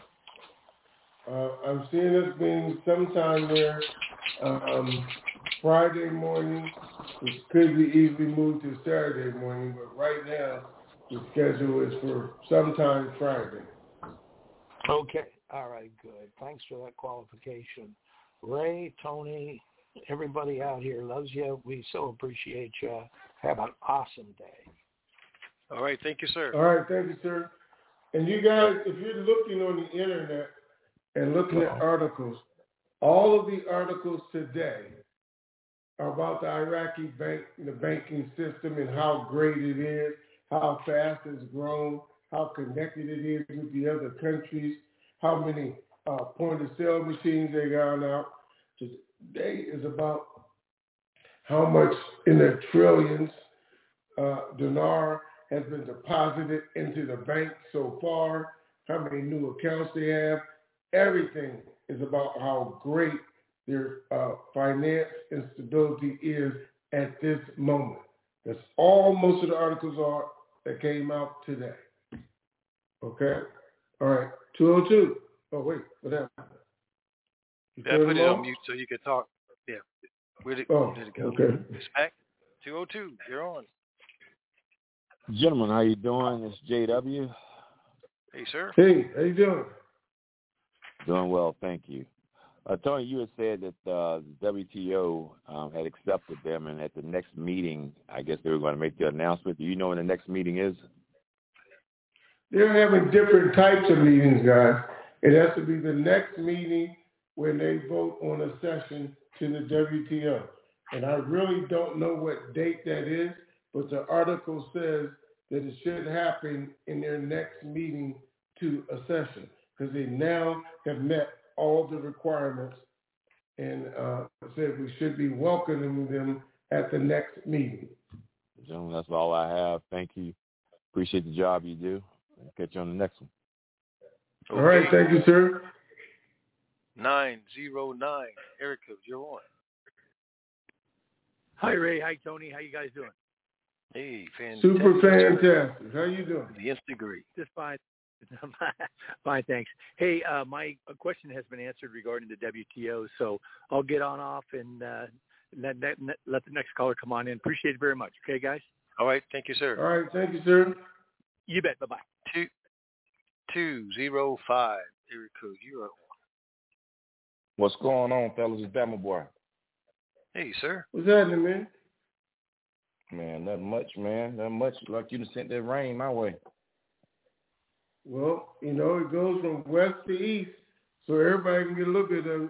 Uh, I'm seeing this being sometime there um, Friday morning, which could be easily moved to Saturday morning, but right now the schedule is for sometime Friday. Okay. All right. Good. Thanks for that qualification. Ray, Tony, everybody out here loves you. We so appreciate you. Have an awesome day. All right. Thank you, sir. All right. Thank you, sir. And you guys, if you're looking on the internet and looking at articles, all of the articles today are about the Iraqi bank, the banking system, and how great it is, how fast it's grown, how connected it is with the other countries, how many uh, point-of-sale machines they got out. Today is about how much in the trillions uh, dinar has been deposited into the bank so far, how many new accounts they have. Everything is about how great their uh, finance and stability is at this moment. That's all most of the articles are that came out today. Okay? All right. two oh two. Oh, wait. What happened? You Yeah, I put it off? on mute so you could talk. Yeah. Where did, oh, where did it go? Okay. It's back. two oh two. You're on. Gentlemen, how you doing? It's J W. Hey, sir. Hey, how you doing? Doing well, thank you. Uh, Tony, you had said that uh, the W T O um, had accepted them, and at the next meeting, I guess they were going to make the announcement. Do you know when the next meeting is? They're having different types of meetings, guys. It has to be the next meeting when they vote on a session to the W T O. And I really don't know what date that is, but the article says that it should happen in their next meeting to a session, because they now have met all the requirements and uh, said we should be welcoming them at the next meeting. Gentlemen, that's all I have. Thank you. Appreciate the job you do. I'll catch you on the next one. Okay. All right. Thank you, sir. nine zero nine. Erica, you're on. Hi, Ray. Hi, Tony. How you guys doing? Hey, fantastic. Super fantastic. How you doing? The nth degree. Just fine. Fine, thanks. Hey, uh, my question has been answered regarding the W T O, so I'll get on off and uh, let, let, let the next caller come on in. Appreciate it very much. Okay, guys? All right. Thank you, sir. All right. Thank you, sir. You bet. Bye-bye. Two, two zero five. Erica, you're on. What's going on, fellas? It's Bama Boy. Hey, sir. What's happening, man? Man, not much, man. Not much. Like you done sent that rain my way. Well, you know, it goes from west to east, so everybody can get a little bit of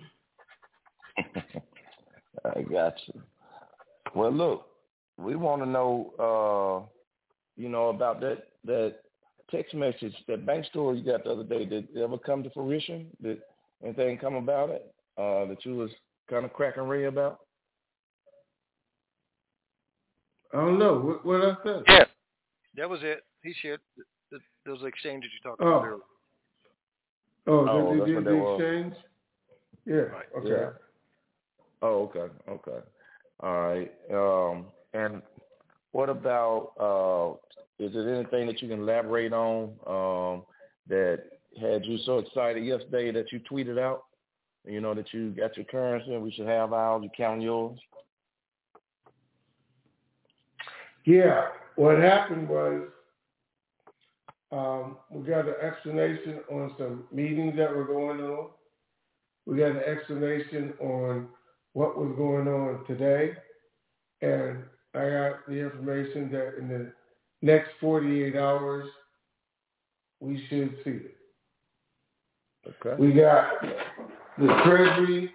it. I got you. Well, look, we want to know, uh, you know, about that that text message, that bank story you got the other day. Did it ever come to fruition? Did anything come about it uh, that you was kind of cracking Ray about? I don't know. What, what I said? Yeah, that was it. He shared the, the, those exchanges you talked oh. about earlier. Oh, oh they, that's did what the that was. exchange? Yeah. Right. Okay. Yeah. Oh, okay. Okay. All right. Um, and what about, uh, is there anything that you can elaborate on um, that had you so excited yesterday that you tweeted out? You know, that you got your currency and we should have ours, you count yours? Yeah. What happened was um, we got an explanation on some meetings that were going on. We got an explanation on what was going on today. And I got the information that in the next forty-eight hours, we should see it. Okay. We got the Treasury,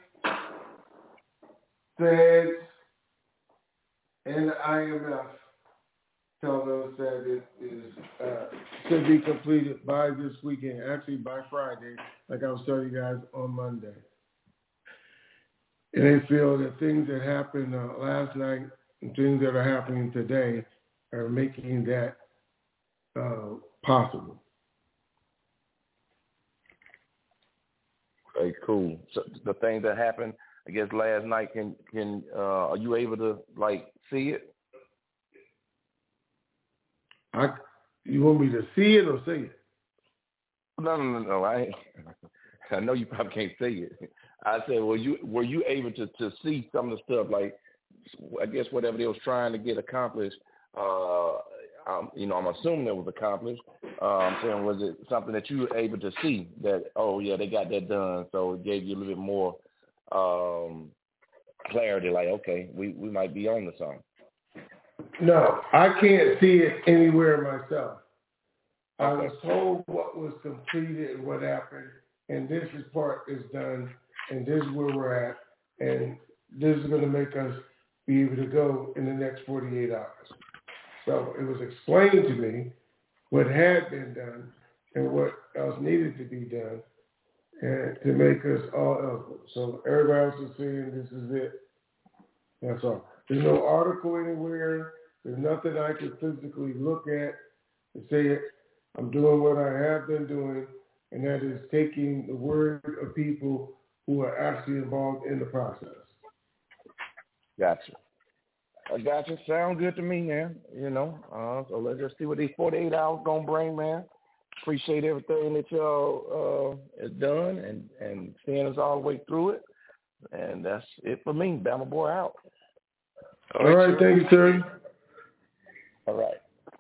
Feds, and the I M F telling us that it is uh, should be completed by this weekend, actually by Friday, like I was telling you guys on Monday. And they feel that things that happened uh, last night and things that are happening today are making that uh, possible. Okay, cool. So the thing that happened, I guess last night, can can uh, are you able to like see it? I you want me to see it or say it? No, no, no, no. I I know you probably can't see it. I said, were you were you able to, to see some of the stuff, like I guess whatever they was trying to get accomplished? Uh, um, you know, I'm assuming it was accomplished. Uh, I'm saying, was it something that you were able to see that? Oh yeah, they got that done, so it gave you a little bit more um, clarity. Like, okay, we, we might be on to something. No, I can't see it anywhere myself. Okay. I was told what was completed and what happened, and this is part is done, and this is where we're at, and this is going to make us be able to go in the next forty-eight hours. So it was explained to me what had been done and what else needed to be done, and to make us all eligible. So everybody else is saying this is it. That's all. There's no article anywhere. There's nothing I can physically look at and say I'm doing what I have been doing, and that is taking the word of people who are actually involved in the process. Gotcha. I gotcha. Sound good to me, man. You know, uh, so let's just see what these forty-eight hours gonna bring, man. Appreciate everything that y'all uh, has done and, and seeing us all the way through it. And that's it for me. Bama Boy out. All, all right, right thank you, sir. All right.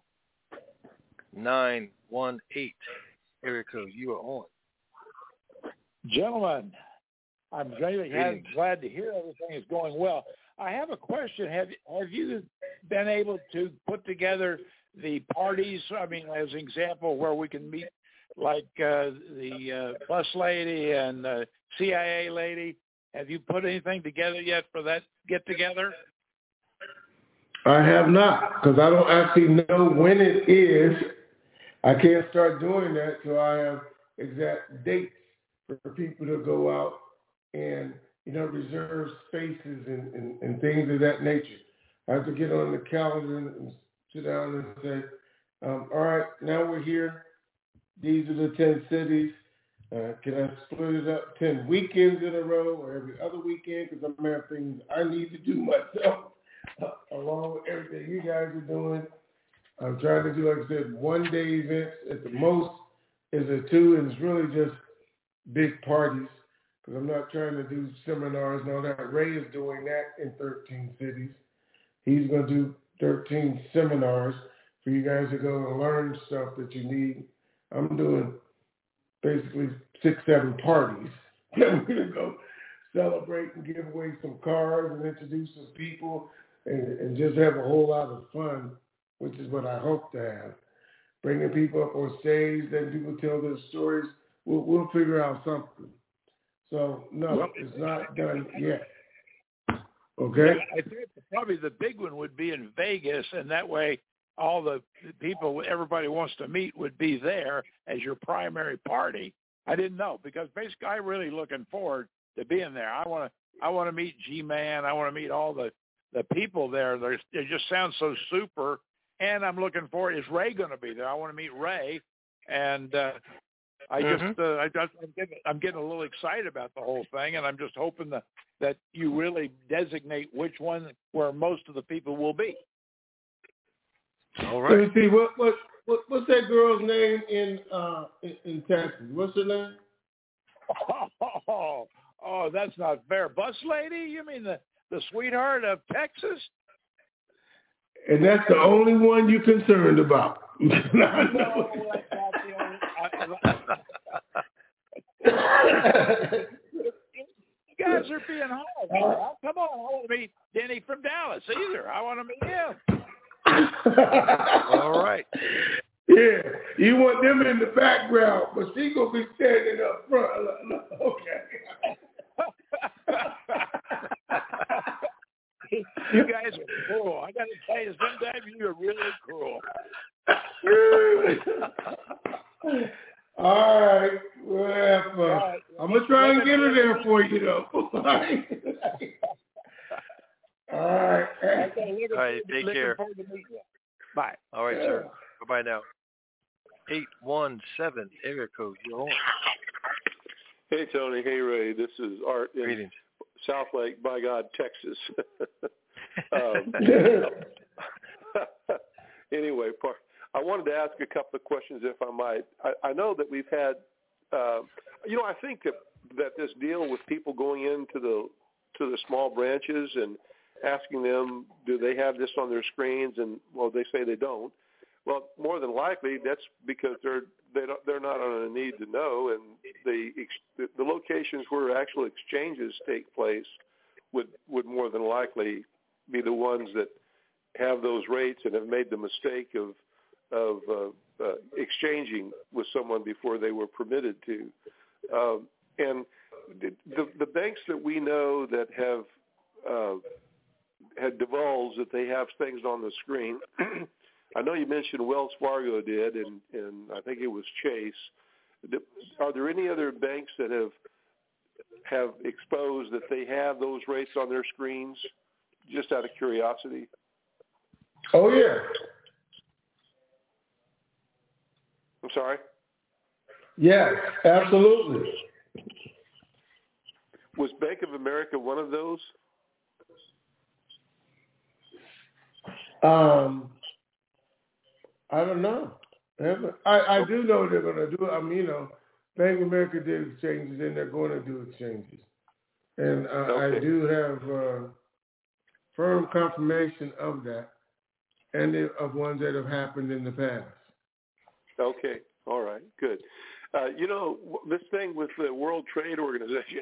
nine one eight, area code, you are on. Gentlemen, I'm glad, glad to hear everything is going well. I have a question. Have have you been able to put together the parties? I mean, as an example, where we can meet, like uh, the uh, bus lady and the C I A lady. Have you put anything together yet for that get together? I have not, because I don't actually know when it is. I can't start doing that till I have exact dates for people to go out and, you know, reserve spaces and, and, and things of that nature. I have to get on the calendar and sit down and say, um, all right, now we're here. These are the ten cities. Uh, can I split it up ten weekends in a row or every other weekend? Because I'm going to have things I need to do myself uh, along with everything you guys are doing. I'm trying to do, like I said, one-day events at the most. Is it two? And it's really just big parties, because I'm not trying to do seminars and all that. Ray is doing that in thirteen cities. He's going to do thirteen seminars for you guys to go and learn stuff that you need. I'm doing basically six, seven parties that we're going to go celebrate and give away some cards and introduce some people and, and just have a whole lot of fun, which is what I hope to have. Bringing people up on stage, letting people tell their stories. We'll, we'll figure out something. So, no, it's not done yet. Okay? I think probably the big one would be in Vegas, and that way all the people everybody wants to meet would be there as your primary party. I didn't know, because basically I'm really looking forward to being there. I want to I want to meet G-Man. I want to meet all the, the people there. There's, it just sounds so super, and I'm looking forward. Is Ray going to be there? I want to meet Ray, and uh, I mm-hmm. just uh, I just I'm getting, I'm getting a little excited about the whole thing, and I'm just hoping that that you really designate which one where most of the people will be. All right. Let me see. What what, what what's that girl's name in uh in, in Texas? What's her name? Oh, oh, oh, that's not fair. Bus lady? You mean the, the sweetheart of Texas? And that's the only one you're concerned about. No, that's not the only. You guys are being hard. Oh, come on, I want to meet Denny from Dallas either. I want to meet him. All right. Yeah, you want them in the background, but she gonna be standing up front. Okay. You guys are cruel. I got to tell you, sometimes you're really cruel. All right, we'll have fun. Right. I'm gonna try and get her there for you, though. All right. All right. All right. Take care. Bye. All right, yeah. sir. Bye-bye now. eight one seven, area code, you're on. Hey, Tony. Hey, Ray. This is Art in Greetings. South Lake, by God, Texas. um, anyway, I wanted to ask a couple of questions, if I might. I, I know that we've had, uh, you know, I think that, that this deal with people going into the to the small branches and asking them, do they have this on their screens? And, well, they say they don't. Well, more than likely, that's because they're they don't, they're not on a need to know, and the the locations where actual exchanges take place would would more than likely be the ones that have those rates and have made the mistake of of uh, uh, exchanging with someone before they were permitted to. Um, and the, the the banks that we know that have uh, had divulged that they have things on the screen. I know you mentioned Wells Fargo did, and, and I think it was Chase. Are there any other banks that have have exposed that they have those rates on their screens, just out of curiosity? Oh, yeah. I'm sorry? Yes, absolutely. Was Bank of America one of those? Um, I don't know. I, I do know they're going to do it. I mean, you know, Bank of America did exchanges, and they're going to do exchanges. And uh, okay. I do have uh, firm confirmation of that, and of ones that have happened in the past. Okay. All right. Good. Uh, you know, this thing with the World Trade Organization,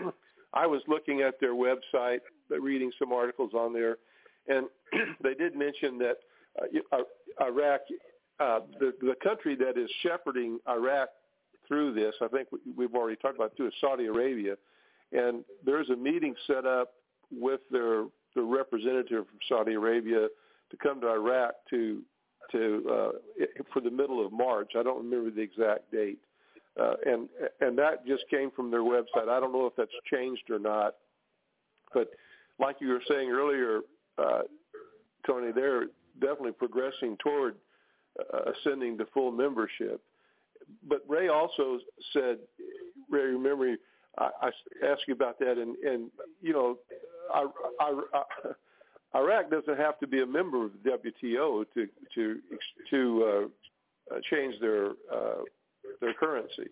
I was looking at their website, reading some articles on there, and they did mention that uh, Iraq, uh, the, the country that is shepherding Iraq through this, I think we've already talked about too, is Saudi Arabia. And there's a meeting set up with their the representative from Saudi Arabia to come to Iraq to to uh, for the middle of March. I don't remember the exact date, uh, and and that just came from their website. I don't know if that's changed or not, but like you were saying earlier, uh, Tony, they're definitely progressing toward uh, ascending to full membership. But Ray also said, Ray, remember, I, I asked you about that, and, and you know, I, I, I, Iraq doesn't have to be a member of the W T O to to to uh, change their uh, their currency.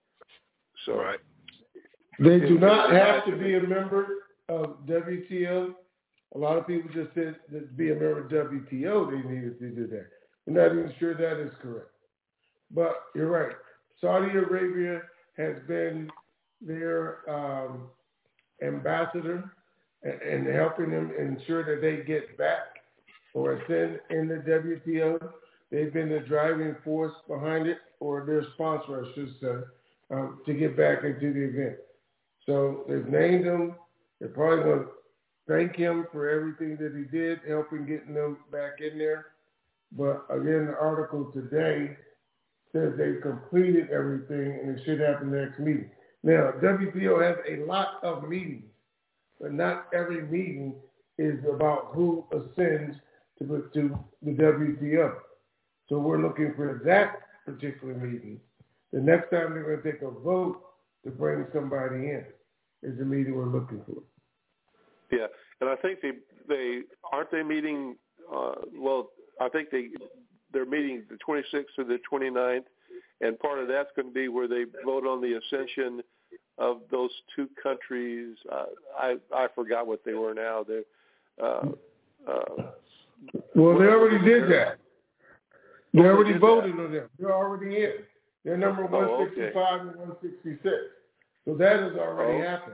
So right. They do not have to be a member of W T O. A lot of people just said that to be a member of W T O, they needed to do that. We're not even sure that is correct. But you're right. Saudi Arabia has been their um, ambassador and, and helping them ensure that they get back or ascend in the W T O. They've been the driving force behind it, or their sponsor, I should say, um, to get back into the event. So they've named him. They're probably going to thank him for everything that he did, helping getting them back in there. But again, the article today says they've completed everything and it should happen next meeting. Now, W T O has a lot of meetings, but not every meeting is about who ascends to, to the W T O. So we're looking for that particular meeting. The next time they're going to take a vote to bring somebody in is the meeting we're looking for. Yeah, and I think they they aren't they meeting. Uh, well, I think they they're meeting the twenty-sixth or the twenty-ninth, and part of that's going to be where they vote on the ascension of those two countries. Uh, I I forgot what they were now. They uh, uh, well, they already did that. They oh, already they voted that. on them. They're already in. They're number one sixty-five oh, okay. and one sixty-six. So that has already oh. happened.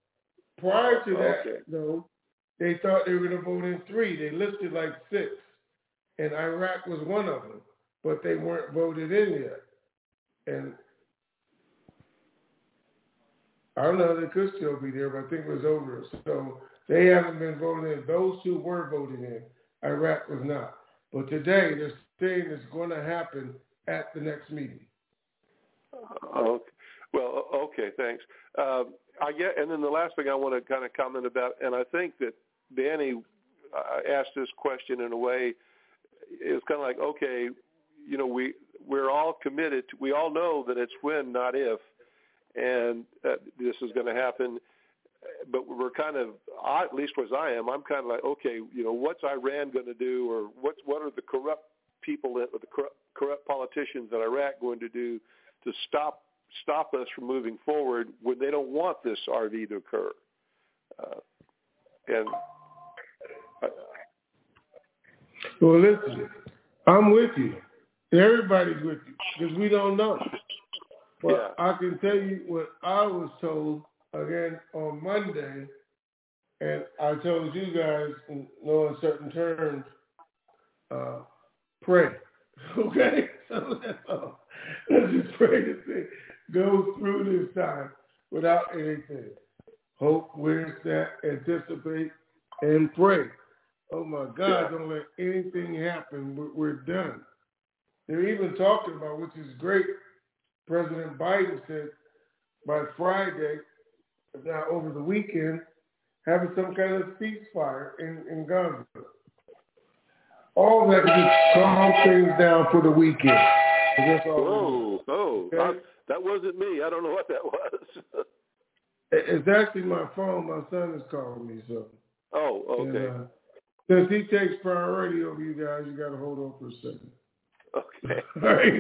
Prior to that, okay. though, they thought they were going to vote in three. They listed like six, and Iraq was one of them, but they weren't voted in yet. And I don't know, they could still be there, but I think it was over. So they haven't been voted in. Those two were voted in. Iraq was not. But today, they're saying it's going to happen at the next meeting. Okay. Well, okay, thanks. Uh, I get, and then the last thing I want to kind of comment about, and I think that Danny uh, asked this question in a way, it's kind of like, okay, you know, we we're all committed. To, we all know that it's when, not if, and uh, this is going to happen. But we're kind of, at least as I am, I'm kind of like, okay, you know, what's Iran going to do, or what's what are the corrupt people, that, or the corrupt, corrupt politicians in Iraq going to do to stop stop us from moving forward when they don't want this R V to occur? Uh, and uh, well, listen, I'm with you. Everybody's with you because we don't know. But yeah. I can tell you what I was told again on Monday, and I told you guys in no uncertain terms, uh, pray. Okay? So that's all. Let's just pray this thing goes through this time without anything. Hope, wish, that, anticipate, and pray. Oh my God, yeah. Don't let anything happen. We're, we're done. They're even talking about, which is great, President Biden said by Friday, if not over the weekend, having some kind of ceasefire in, in Gaza. All that to just calm things down for the weekend. That's all. Oh, oh, okay? I, that wasn't me. I don't know what that was. It's actually my phone. My son is calling me, so. Oh, okay. And, uh, since he takes priority over you guys, you got to hold on for a second. Okay. All right.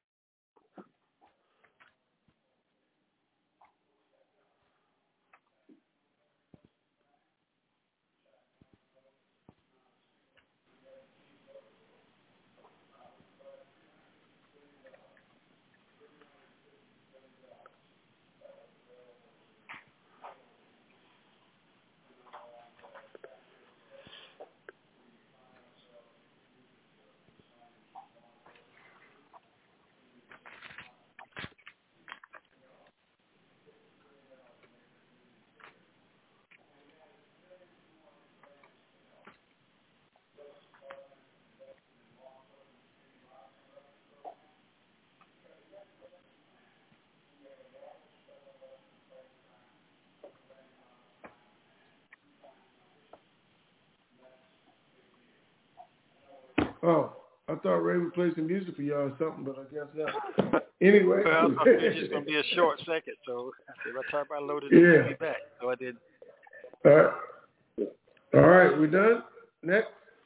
Oh, I thought Ray would play some music for y'all or something, but I guess not. Anyway. Well, I thought it was just going to be a short second, so if I type I loaded it, yeah. I'll be back. So I did. All right. All right, we done? Next.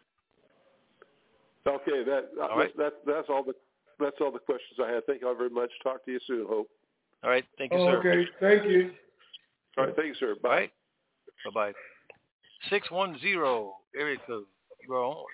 Okay, that, all right. that, that that's all the that's all the questions I had. Thank you all very much. Talk to you soon, Hope. All right, thank you, oh, sir. Okay, thank you. All right, thank you, sir. Bye. All right. Bye-bye. six one zero, area code. You're on.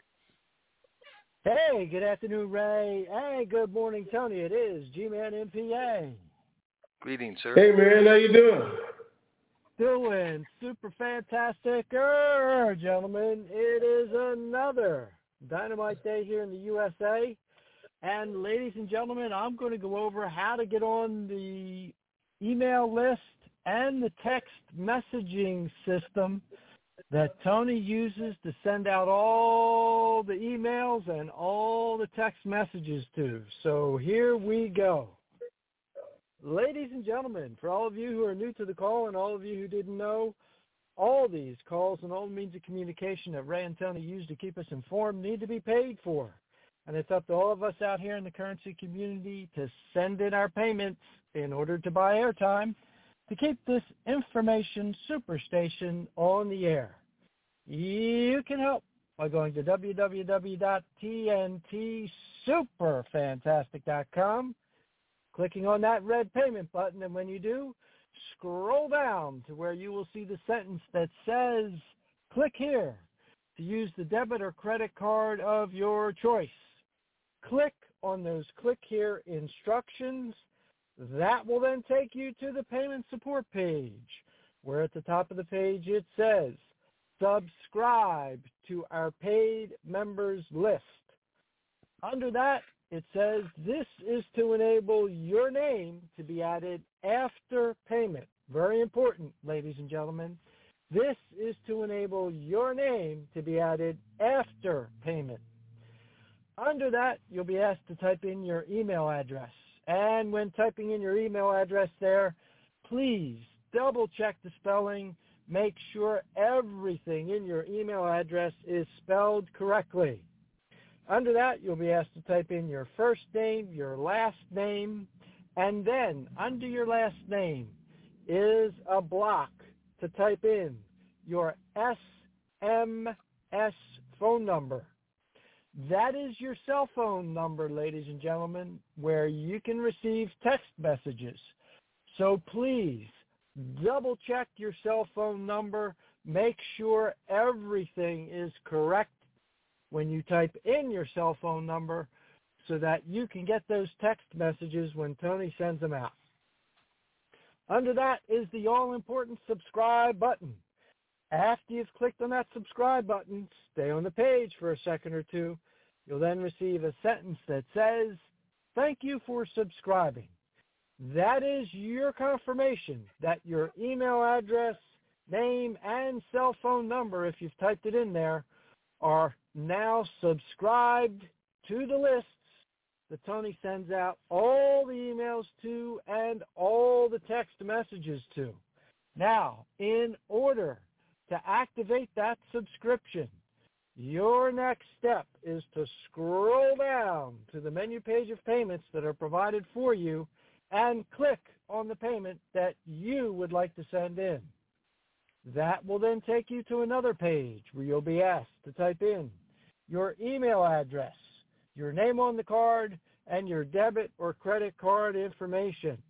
Hey, good afternoon, Ray. Hey, good morning, Tony. It is G-Man M P A. Greetings, sir. Hey, man, how you doing? Doing super fantastic, er, gentlemen. It is another Dynamite Day here in the U S A. And ladies and gentlemen, I'm going to go over how to get on the email list and the text messaging system that Tony uses to send out all the emails and all the text messages to. So here we go. Ladies and gentlemen, for all of you who are new to the call and all of you who didn't know, all these calls and all the means of communication that Ray and Tony use to keep us informed need to be paid for. And it's up to all of us out here in the currency community to send in our payments in order to buy airtime to keep this information superstation on the air. You can help by going to w w w dot t n t super fantastic dot com, clicking on that red payment button, and when you do, scroll down to where you will see the sentence that says, click here to use the debit or credit card of your choice. Click on those click here instructions. That will then take you to the payment support page, where at the top of the page it says, subscribe to our paid members list. Under that, it says this is to enable your name to be added after payment. Very important, ladies and gentlemen. This is to enable your name to be added after payment. Under that, you'll be asked to type in your email address. And when typing in your email address there, please double check the spelling. Make sure everything in your email address is spelled correctly. Under that, you'll be asked to type in your first name, your last name, And then under your last name is a block to type in your S M S phone number. That is your cell phone number, ladies and gentlemen, where you can receive text messages. So please double check your cell phone number. Make sure everything is correct when you type in your cell phone number so that you can get those text messages when Tony sends them out. Under that is the all-important subscribe button. After you've clicked on that subscribe button, stay on the page for a second or two. You'll then receive a sentence that says, "Thank you for subscribing." That is your confirmation that your email address, name, and cell phone number, if you've typed it in there, are now subscribed to the lists that Tony sends out all the emails to and all the text messages to. Now, in order to activate that subscription, your next step is to scroll down to the menu page of payments that are provided for you and click on the payment that you would like to send in. That will then take you to another page where you'll be asked to type in your email address, your name on the card, and your debit or credit card information.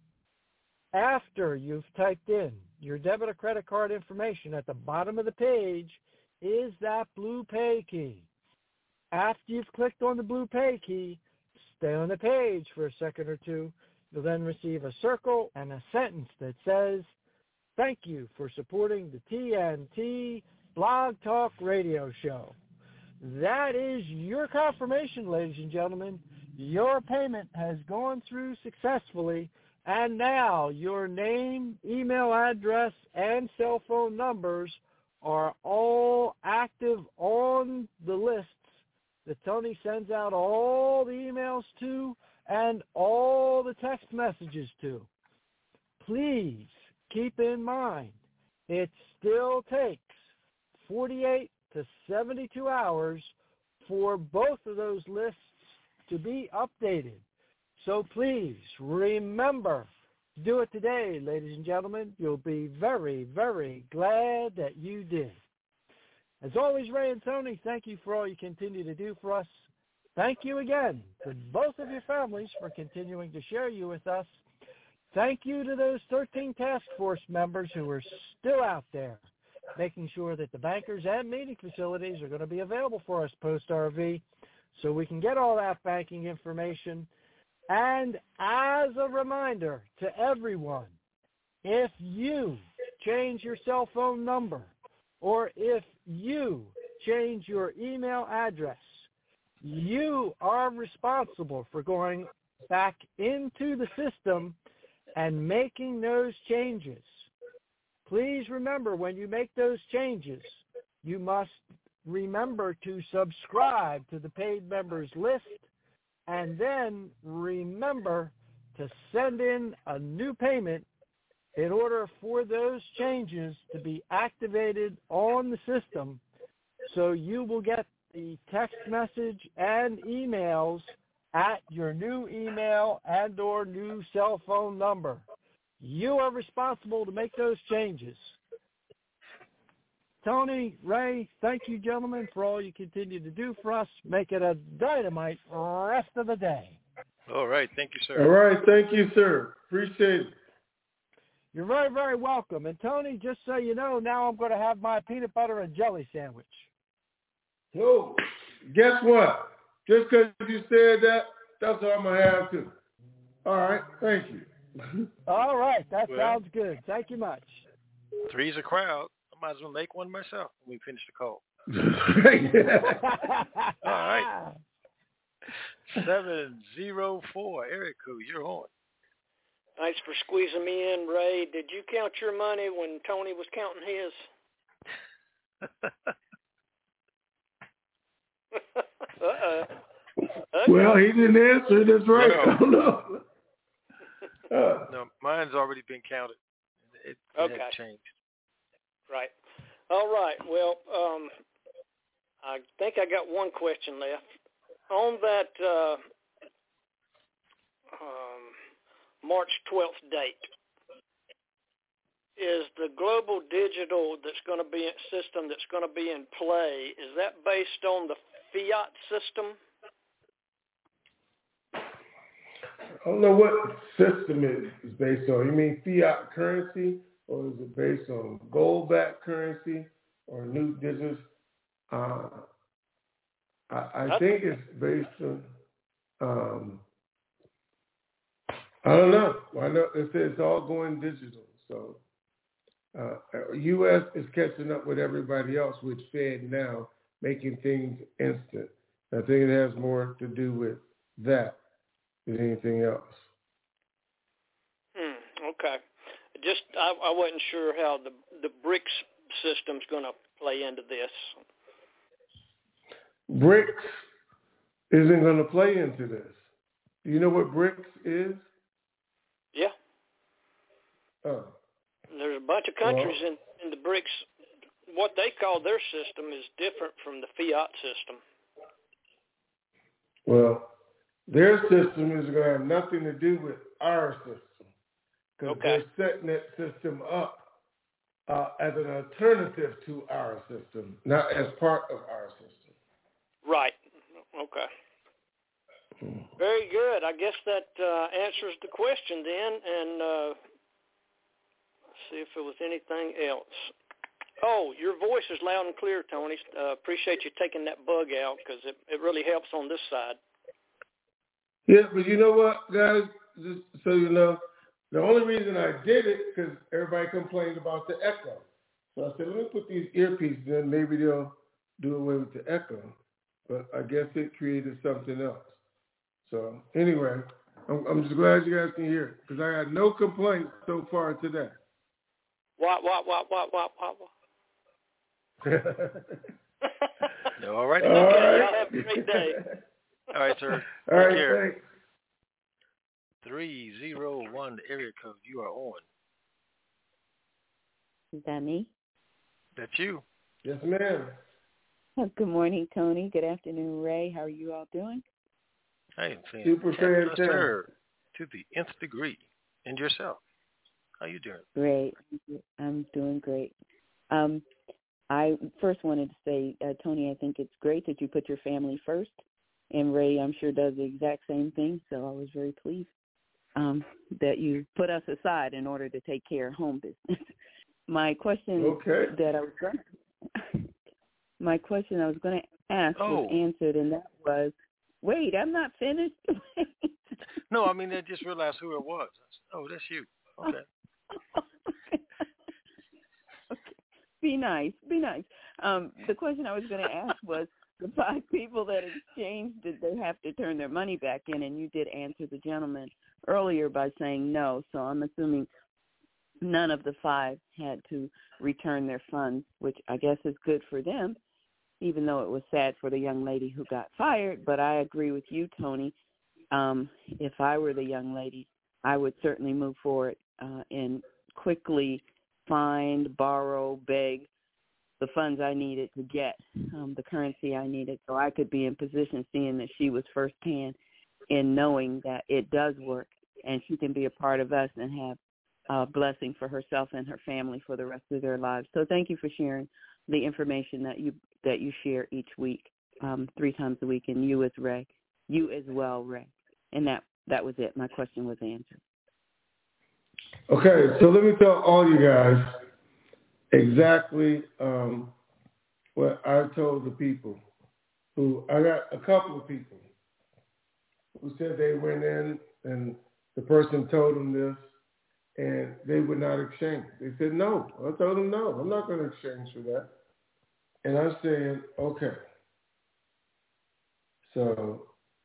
After you've typed in your debit or credit card information, at the bottom of the page is that blue pay key. After you've clicked on the blue pay key, stay on the page for a second or two. You'll then receive a circle and a sentence that says, "Thank you for supporting the T N T Blog Talk Radio Show." That is your confirmation, ladies and gentlemen. Your payment has gone through successfully, and now your name, email address, and cell phone numbers are all active on the lists that Tony sends out all the emails to and all the text messages to. Please keep in mind, it still takes forty-eight to seventy-two hours for both of those lists to be updated. So please remember to do it today, ladies and gentlemen. You'll be very, very glad that you did. As always, Ray and Tony, thank you for all you continue to do for us. Thank you again to both of your families for continuing to share you with us. Thank you to those thirteen task force members who are still out there, making sure that the bankers and meeting facilities are going to be available for us post-R V so we can get all that banking information. And as a reminder to everyone, if you change your cell phone number or if you change your email address, you are responsible for going back into the system and making those changes. Please remember, when you make those changes, you must remember to subscribe to the paid members list, and then remember to send in a new payment in order for those changes to be activated on the system, so you will get the text message and emails at your new email and or new cell phone number. You are responsible to make those changes. Tony, Ray, thank you, gentlemen, for all you continue to do for us. Make it a dynamite rest of the day. All right. Thank you, sir. All right. Thank you, sir. Appreciate it. You're very, very welcome. And, Tony, just so you know, now I'm going to have my peanut butter and jelly sandwich. So, guess what? Just because you said that, that's what I'm going to have, too. All right. Thank you. All right. That Well, sounds good. Thank you much. Three's a crowd. I might as well make one myself when we finish the call. All right. seven zero four, Eric, who you're on. Thanks for squeezing me in, Ray. Did you count your money when Tony was counting his? Uh-oh. Okay. Well, he didn't answer. That's right. No. I don't know. Uh, No, mine's already been counted. It, it Okay. had changed. Right. All right. Well, um, I think I got one question left. On that uh, um, March twelfth date. Is the global digital that's going to be system that's going to be in play, is that based on the fiat system? I don't know what system it is based on. You mean fiat currency, or is it based on gold-backed currency or new digital? Uh, I, I think it's based on. Um, I don't know. I know it says it's all going digital. So uh, U S is catching up with everybody else with FedNow, making things instant. I think it has more to do with that than anything else. Hmm, okay. Just I, I wasn't sure how the the BRICS system's going to play into this. BRICS isn't going to play into this. Do you know what BRICS is? Yeah. Oh. There's a bunch of countries well, in, in the BRICS. What they call their system is different from the fiat system. Well, their system is going to have nothing to do with our system. Because okay. they're setting that system up uh, as an alternative to our system, not as part of our system. Right. Okay. Hmm. Very good. I guess that uh, answers the question then. And uh, let's see if there was anything else. Oh, your voice is loud and clear, Tony. Uh, appreciate you taking that bug out because it, it really helps on this side. Yeah, but you know what, guys? Just so you know, the only reason I did it because everybody complained about the echo. So I said, let me put these earpieces in. Maybe they'll do away with the echo. But I guess it created something else. So anyway, I'm, I'm just glad you guys can hear it because I got no complaints so far today. What, what, what, what, what, what, what? All right. All right. Y'all have a great day. All right, sir. All right, Take care. thanks. three zero one area code. You are on. Is that me? That's you. Yes, ma'am. Oh, good morning, Tony. Good afternoon, Ray. How are you all doing? I am saying Super fabulous, fantastic. sir, to the nth degree. And yourself? How you doing? Great. I'm doing great. Um, I first wanted to say, uh, Tony, I think it's great that you put your family first. And Ray, I'm sure, does the exact same thing. So I was very pleased um, that you put us aside in order to take care of home business. My question okay. that I was going my question I was going to ask oh. was answered, and that was, wait, I'm not finished. No, I mean, I just realized who it was. Oh, that's you. Okay. okay. Be nice. Be nice. Um, the question I was going to ask was, the five people that exchanged, did they have to turn their money back in? And you did answer the gentleman earlier by saying no. So I'm assuming none of the five had to return their funds, which I guess is good for them, even though it was sad for the young lady who got fired. But I agree with you, Tony. Um, if I were the young lady, I would certainly move forward uh, and quickly find, borrow, beg the funds I needed to get, um, the currency I needed, so I could be in position, seeing that she was firsthand in knowing that it does work and she can be a part of us and have a blessing for herself and her family for the rest of their lives. So thank you for sharing the information that you that you share each week, um, three times a week, and you as Ray, you as well, Ray. And that, that was it. My question was answered. Okay, so let me tell all you guys exactly um, what I told the people who, I got a couple of people who said they went in and the person told them this and they would not exchange. They said, no. I told them, no, I'm not going to exchange for that. And I said, okay. So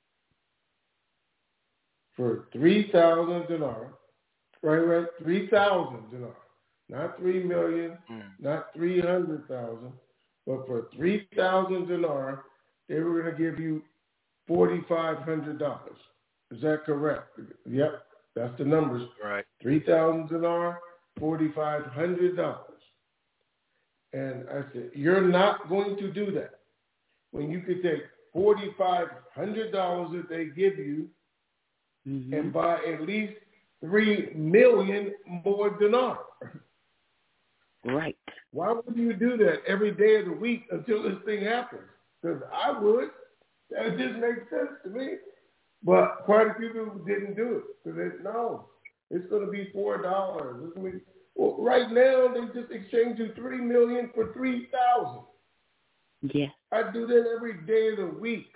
for three thousand dinar, right, right, three thousand dinar, not three million, mm. not three hundred thousand, but for three thousand dinar, they were going to give you forty-five hundred dollars. Is that correct? Yep, that's the numbers. Right. Three thousand dinar, forty-five hundred dollars. And I said, you're not going to do that when you could take forty-five hundred dollars that they give you mm-hmm. and buy at least three million more dinar. Right. Why would you do that every day of the week until this thing happens? Because I would. That just makes sense to me. But quite a few people didn't do it because they no, it's going to be four dollars. It's going to be well, right now they just exchanged you three million for three thousand. Yeah. I do that every day of the week.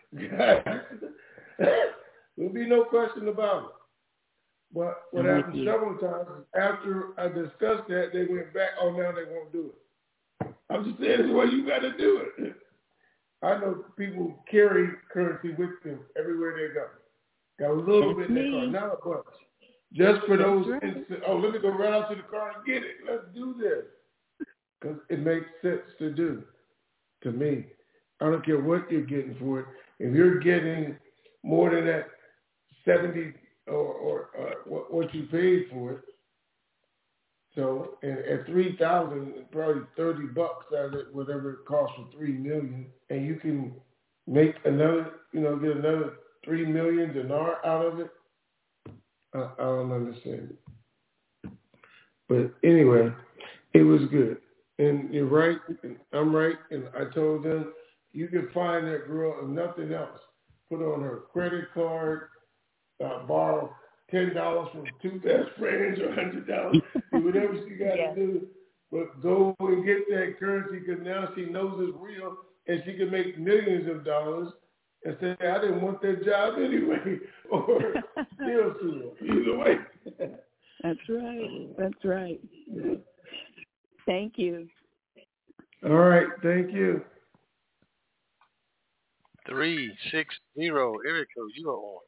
There'll be no question about it. But what I'm happened several times is after I discussed that, they went back, oh, now they won't do it. I'm just saying it's what you got to do it. I know people carry currency with them everywhere they go. Got a little That's bit in their car, me. not a bunch. Just for That's those right. instances, oh, let me go right out to the car and get it. Let's do this. Because it makes sense to do, to me. I don't care what you're getting for it. If you're getting more than that seventy or, or uh, what, what you paid for it, so and at three thousand, probably thirty bucks out of it, whatever it costs for three million, and you can make another, you know, get another three million dinar out of it. I, I don't understand it. But anyway, it was good. And you're right, and I'm right, and I told them, you can find that girl if nothing else. Put on her credit card, uh, borrow ten dollars from two best friends or one hundred dollars, do whatever she got to yeah. do. But go and get that currency because now she knows it's real and she can make millions of dollars and say, I didn't want that job anyway, or still sue her. Either way. That's right. That's right. Thank you. All right. Thank you. Three six zero, area code. You are on.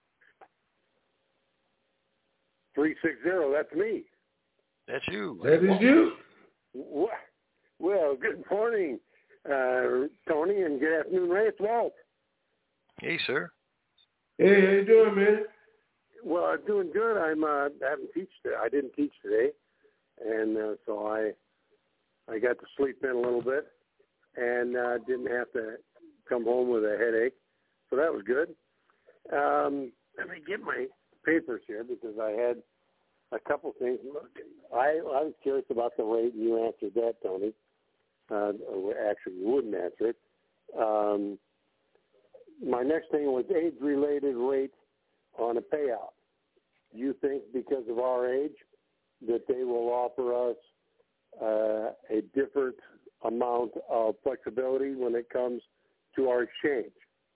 Three six zero. That's me. That's you. That is you. Well, good morning, uh, Tony, and good afternoon, Ray. It's Walt. Hey, sir. Hey, how you doing, man? Well, I'm doing good. I'm uh, haven't teach today. I didn't teach today, and uh, so I I got to sleep in a little bit, and uh, didn't have to come home with a headache, so that was good. Um, let me get my papers here because I had a couple things. I, I was curious about the rate, and you answered that, Tony. Uh, or actually, you wouldn't answer it. Um, my next thing was age-related rate on a payout. Do you think because of our age that they will offer us uh, a different amount of flexibility when it comes to our exchange?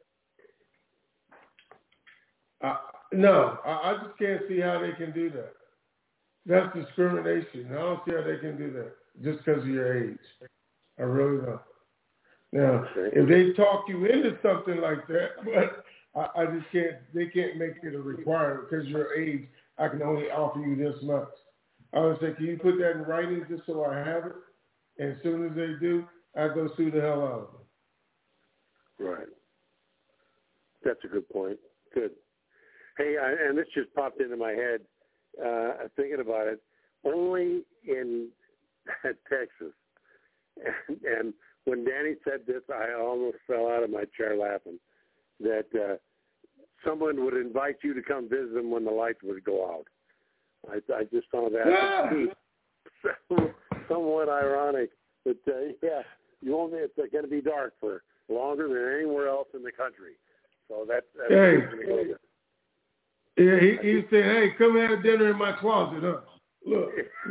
Uh, no, I, I just can't see how they can do that. That's discrimination. I don't see how they can do that just because of your age. I really don't. Now, if they talk you into something like that, but I, I just can't, they can't make it a requirement because your age, I can only offer you this much. I would say, can you put that in writing just so I have it? And as soon as they do, I go sue the hell out of them. Right. That's a good point. Good. Hey, I, and this just popped into my head, uh, thinking about it, only in Texas. And, and when Danny said this, I almost fell out of my chair laughing, that uh, someone would invite you to come visit them when the lights would go out. I, I just found that yeah. somewhat ironic. But, uh, yeah, you only, it's going to be dark for longer than anywhere else in the country. So that's, that's hey. really Yeah, he, he said, hey, come have dinner in my closet, huh? Look.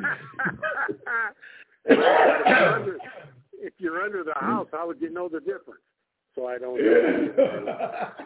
if, you're under, if you're under the house, how would you know the difference? So I don't know.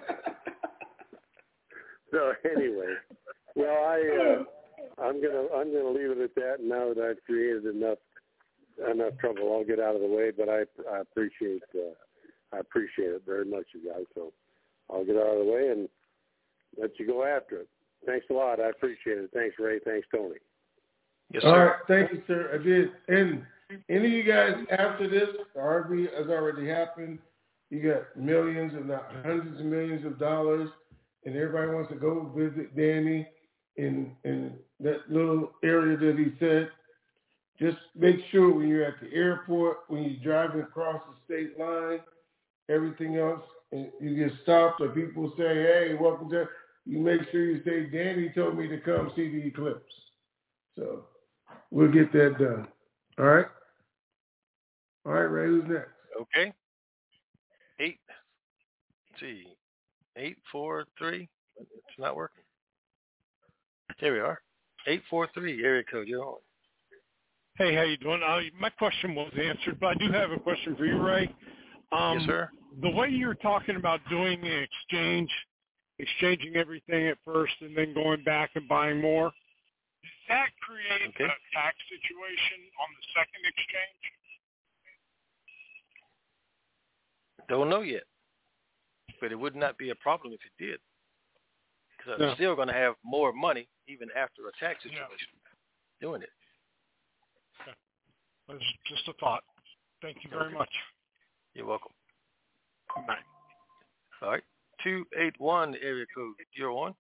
So anyway, well, I, uh, I'm gonna I'm gonna leave it at that. Now that I've created enough enough trouble, I'll get out of the way. But I, I appreciate uh, I appreciate it very much, you guys. So I'll get out of the way and let you go after it. Thanks a lot. I appreciate it. Thanks, Ray. Thanks, Tony. Yes, sir. All right. Thank you, sir. I did. And any of you guys after this, the R V has already happened. You got millions, if not hundreds of millions of dollars, and everybody wants to go visit Danny in in that little area that he said. Just make sure when you're at the airport, when you're driving across the state line, everything else, and you get stopped or people say, hey, welcome to, you make sure you say, Danny told me to come see the eclipse. So we'll get that done. All right? All right, Ray, who's next? Okay. Eight. Let's see. Eight, four, three. It's not working. There we are. Eight, four, three. Area code. You're on. Hey, how you doing? Uh, my question was answered, but I do have a question for you, Ray. Um, yes, sir. The way you're talking about doing the exchange, exchanging everything at first and then going back and buying more, does that create okay. a tax situation on the second exchange? Don't know yet, but it would not be a problem if it did. Because I'm no. still going to have more money even after a tax situation yeah. doing it. Okay. That's just a thought. Thank you very okay. much. You're welcome. Bye. All right. two eight one area code. You're on.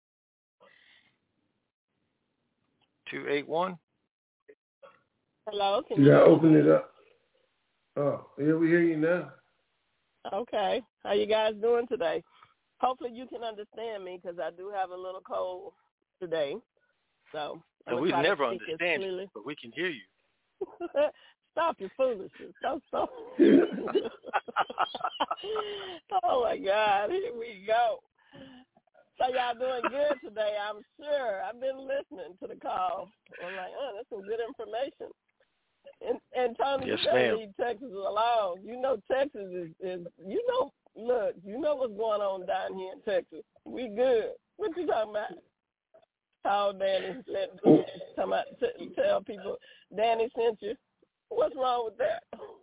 two eight one. Hello. Can you you gotta open it up. Oh, yeah, we hear you now. Okay. How you guys doing today? Hopefully you can understand me because I do have a little cold today. So and we never understand you, but we can hear you. Stop your foolishness. Stop, stop. Oh, my God. Here we go. So y'all doing good today, I'm sure. I've been listening to the call. I'm like, oh, that's some good information. And, and Tony, yes, you gotta ma'am. leave Texas alone. You know Texas is, is, you know, look, you know what's going on down here in Texas. We good. What you talking about? Call Danny, let come out t- tell people, Danny sent you. What's wrong with that?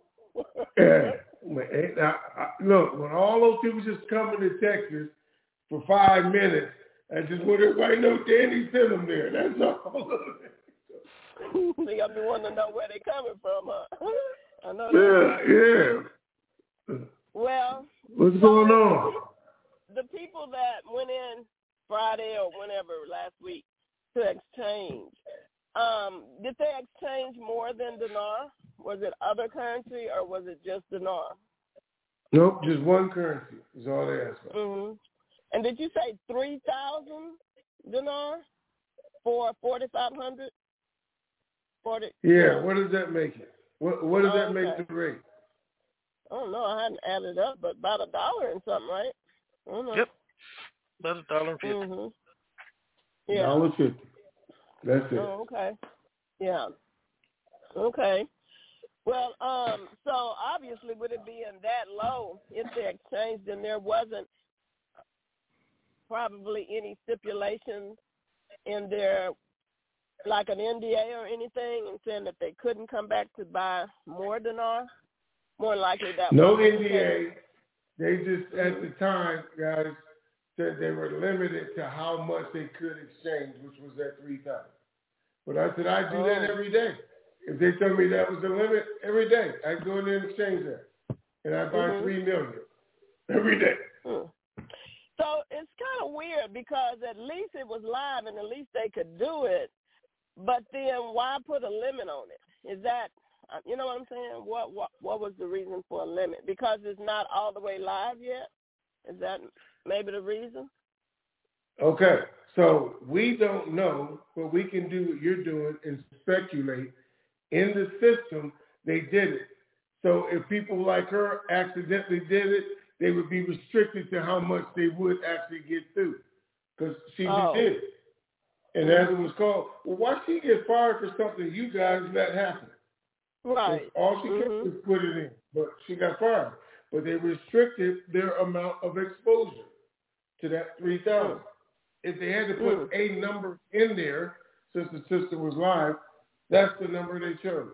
Yeah. I, I, look, when all those people just coming to Texas for five minutes, I just want everybody to know Danny sent them there. That's all. They got me wanting to know where they coming from, huh? I know that. Yeah, yeah. Well, what's so going on? The people that went in Friday or whenever last week to exchange, um, did they exchange more than dinar? Was it other currency or was it just dinar? Nope, just one currency is all they asked for. Mm-hmm. And did you say three thousand dinar for forty-five hundred? forty Yeah, what does that make it? What What does oh, that make okay. the rate? I don't know. I hadn't added up, but about a dollar and something, right? I don't know. Yep, about a dollar and fifty. Mm-hmm. Yeah. Dollar fifty. That's it. Oh, okay. Yeah. Okay. Well, um, so obviously with it being that low, if they exchanged, then there wasn't probably any stipulations in their, like an N D A or anything, and saying that they couldn't come back to buy more dinar. More likely that no was N D A. They just at the time, guys, said they were limited to how much they could exchange, which was at three thousand. But I said I do oh. that every day. If they tell me that was the limit, every day I go in there and exchange that, and I buy mm-hmm. three million every day. Hmm. So it's kind of weird because at least it was live and at least they could do it. But then why put a limit on it? Is that, you know what I'm saying? What what what was the reason for a limit? Because it's not all the way live yet? Is that maybe the reason? Okay, so we don't know, but we can do what you're doing and speculate. In the system, they did it. So if people like her accidentally did it, they would be restricted to how much they would actually get through because she oh. just did it. And as it was called, well, why she get fired for something you guys let happen? Right. All she mm-hmm. kept was put it in, but she got fired. But they restricted their amount of exposure to that three thousand. Mm. If they had to put mm. a number in there, since the system was live, that's the number they chose.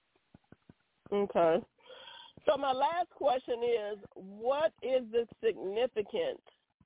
Okay. So my last question is, what is the significance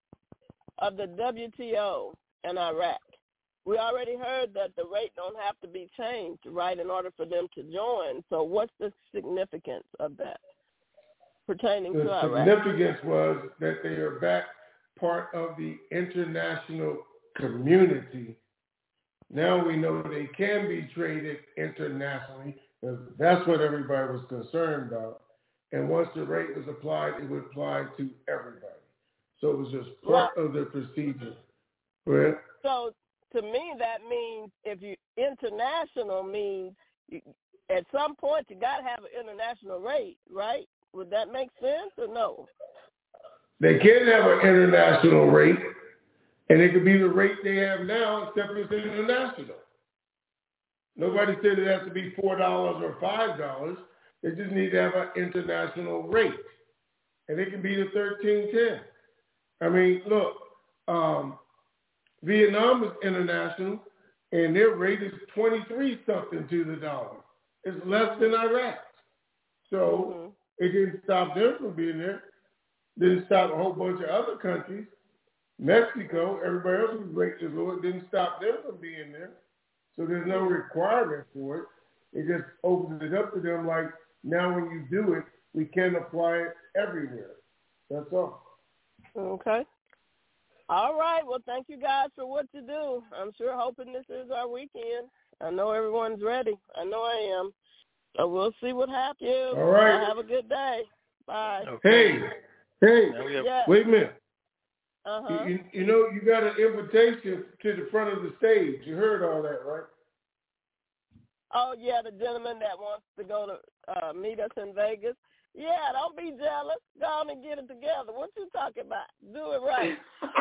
of the W T O in Iraq? We already heard that the rate don't have to be changed, right, in order for them to join. So what's the significance of that pertaining the to Iraq? The significance was that they are back part of the international community. Now we know they can be traded internationally. That's what everybody was concerned about. And once the rate was applied, it would apply to everybody. So it was just part well, of the procedure. Right? So to me, that means if you international means you, at some point you got to have an international rate, right? Would that make sense or no? They can have an international rate, and it could be the rate they have now, except it's international. Nobody said it has to be four dollars or five dollars. They just need to have an international rate, and it can be the thirteen ten. I mean, look, um, Vietnam is international, and their rate is twenty-three something to the dollar. It's less than Iraq. So mm-hmm. it didn't stop them from being there. Didn't stop a whole bunch of other countries. Mexico, everybody else's rate is low. It didn't stop them from being there. So there's no requirement for it. It just opens it up to them like, now when you do it, we can apply it everywhere. That's all. Okay. All right. Well, thank you guys for what you do. I'm sure hoping this is our weekend. I know everyone's ready. I know I am. So we'll see what happens. All right. Have a good day. Bye. Hey, hey, yeah. wait a minute. Uh-huh. You, you know, you got an invitation to the front of the stage. You heard all that, right? Oh, yeah, the gentleman that wants to go to uh, meet us in Vegas. Yeah, don't be jealous. Go on and get it together. What you talking about? Do it right.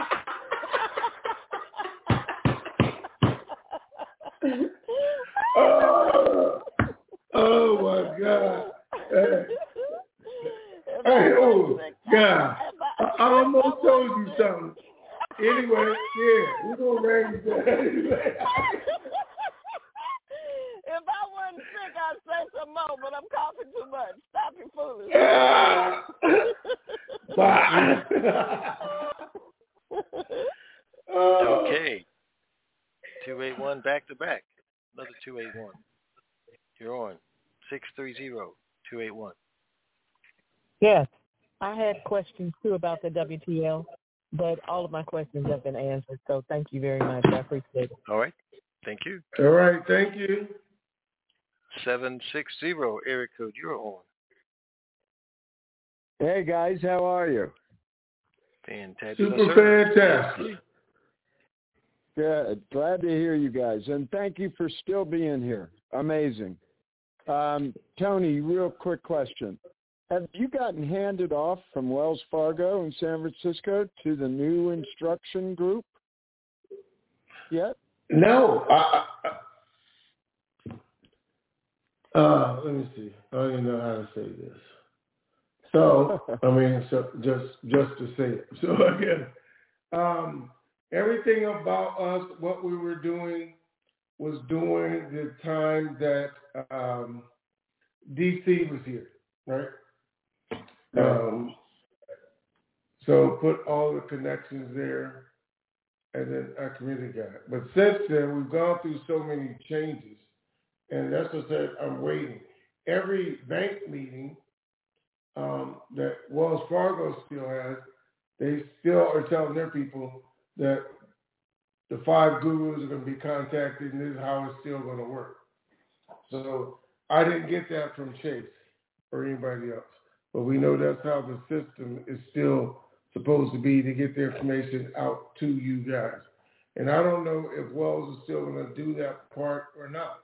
oh, oh, my God. Hey, hey oh, God. I, I almost told you something. Anyway, yeah, we're going to raise that. If I wasn't sick, I'd say some more, but I'm coughing too much. Stop your fooling. Okay. two eight one back to back. Another two eight one. You're on. six three zero, two eight one. Yes. I had questions, too, about the W T L, but all of my questions have been answered, so thank you very much. I appreciate it. All right. Thank you. All right. Thank you. seven six zero, area code, you're on. Hey, guys. How are you? Fantastic. Super fantastic. Good. Glad to hear you guys, and thank you for still being here. Amazing. Um, Tony, real quick question. Have you gotten handed off from Wells Fargo in San Francisco to the new instruction group yet? No. I, I, uh, let me see. I don't even know how to say this. So, I mean, so just just to say it. So, again, um, everything about us, what we were doing, was during the time that um, D C was here, right? Um, so put all the connections there, and then I committed that. But since then, we've gone through so many changes, and that's what I said, I'm waiting. Every bank meeting um, that Wells Fargo still has, they still are telling their people that the five gurus are going to be contacted, and this is how it's still going to work. So I didn't get that from Chase or anybody else. But we know that's how the system is still supposed to be, to get the information out to you guys. And I don't know if Wells is still going to do that part or not.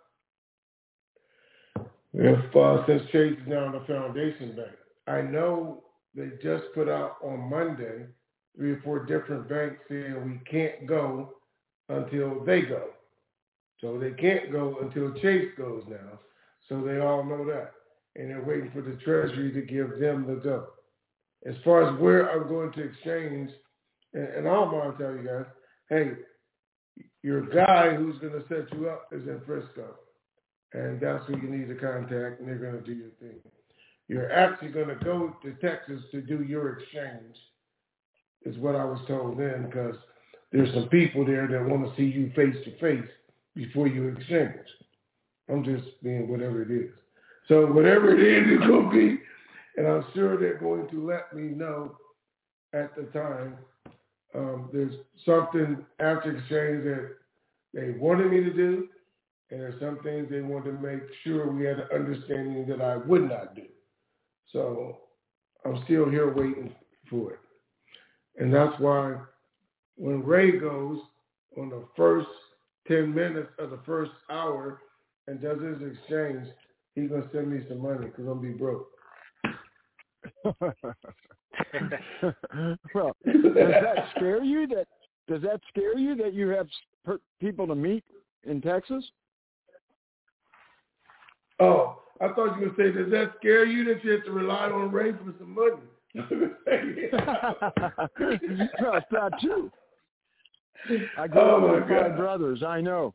If uh, since Chase is now the foundation bank. I know they just put out on Monday three or four different banks saying we can't go until they go. So they can't go until Chase goes now. So they all know that. And they're waiting for the Treasury to give them the go. As far as where I'm going to exchange, and, and I don't mind telling you guys, hey, your guy who's going to set you up is in Frisco. And that's who you need to contact, and they're going to do your thing. You're actually going to go to Texas to do your exchange, is what I was told then, because there's some people there that want to see you face to face before you exchange. I'm just being whatever it is. So whatever it is, it's going to be, and I'm sure they're going to let me know at the time. Um, there's something after exchange that they wanted me to do, and there's some things they wanted to make sure we had an understanding that I would not do. So I'm still here waiting for it. And that's why when Ray goes on the first ten minutes of the first hour and does his exchange, he's going to send me some money because I'm going to be broke. Well, does that scare you? That does that scare you that you have per- people to meet in Texas? Oh, I thought you would say, does that scare you that you have to rely on Ray for some money? Well, it's not true. I grew Oh, up my with five God. brothers. I know.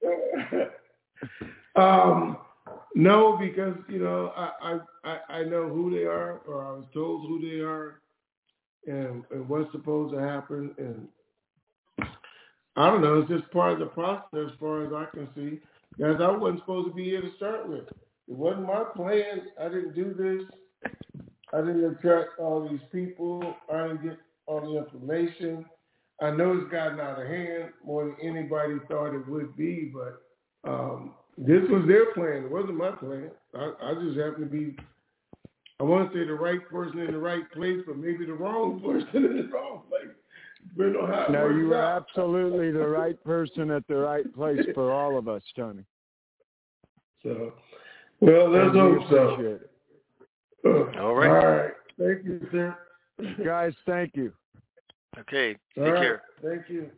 um, no, because you know I, I I know who they are, or I was told who they are, and, and what's supposed to happen, and I don't know. It's just part of the process, as far as I can see. Guys, I wasn't supposed to be here to start with. It wasn't my plan. I didn't do this. I didn't attract all these people. I didn't get all the information. I know it's gotten out of hand more than anybody thought it would be, but um, this was their plan. It wasn't my plan. I, I just happened to be, I want to say the right person in the right place, but maybe the wrong person in the wrong place. Depending on how it No, works you were out. absolutely the right person at the right place for all of us, Tony. So, well, let's And we hope so. appreciate it. All right. All right. Thank you, sir. Guys, thank you. Okay. Take All right. care. Thank you.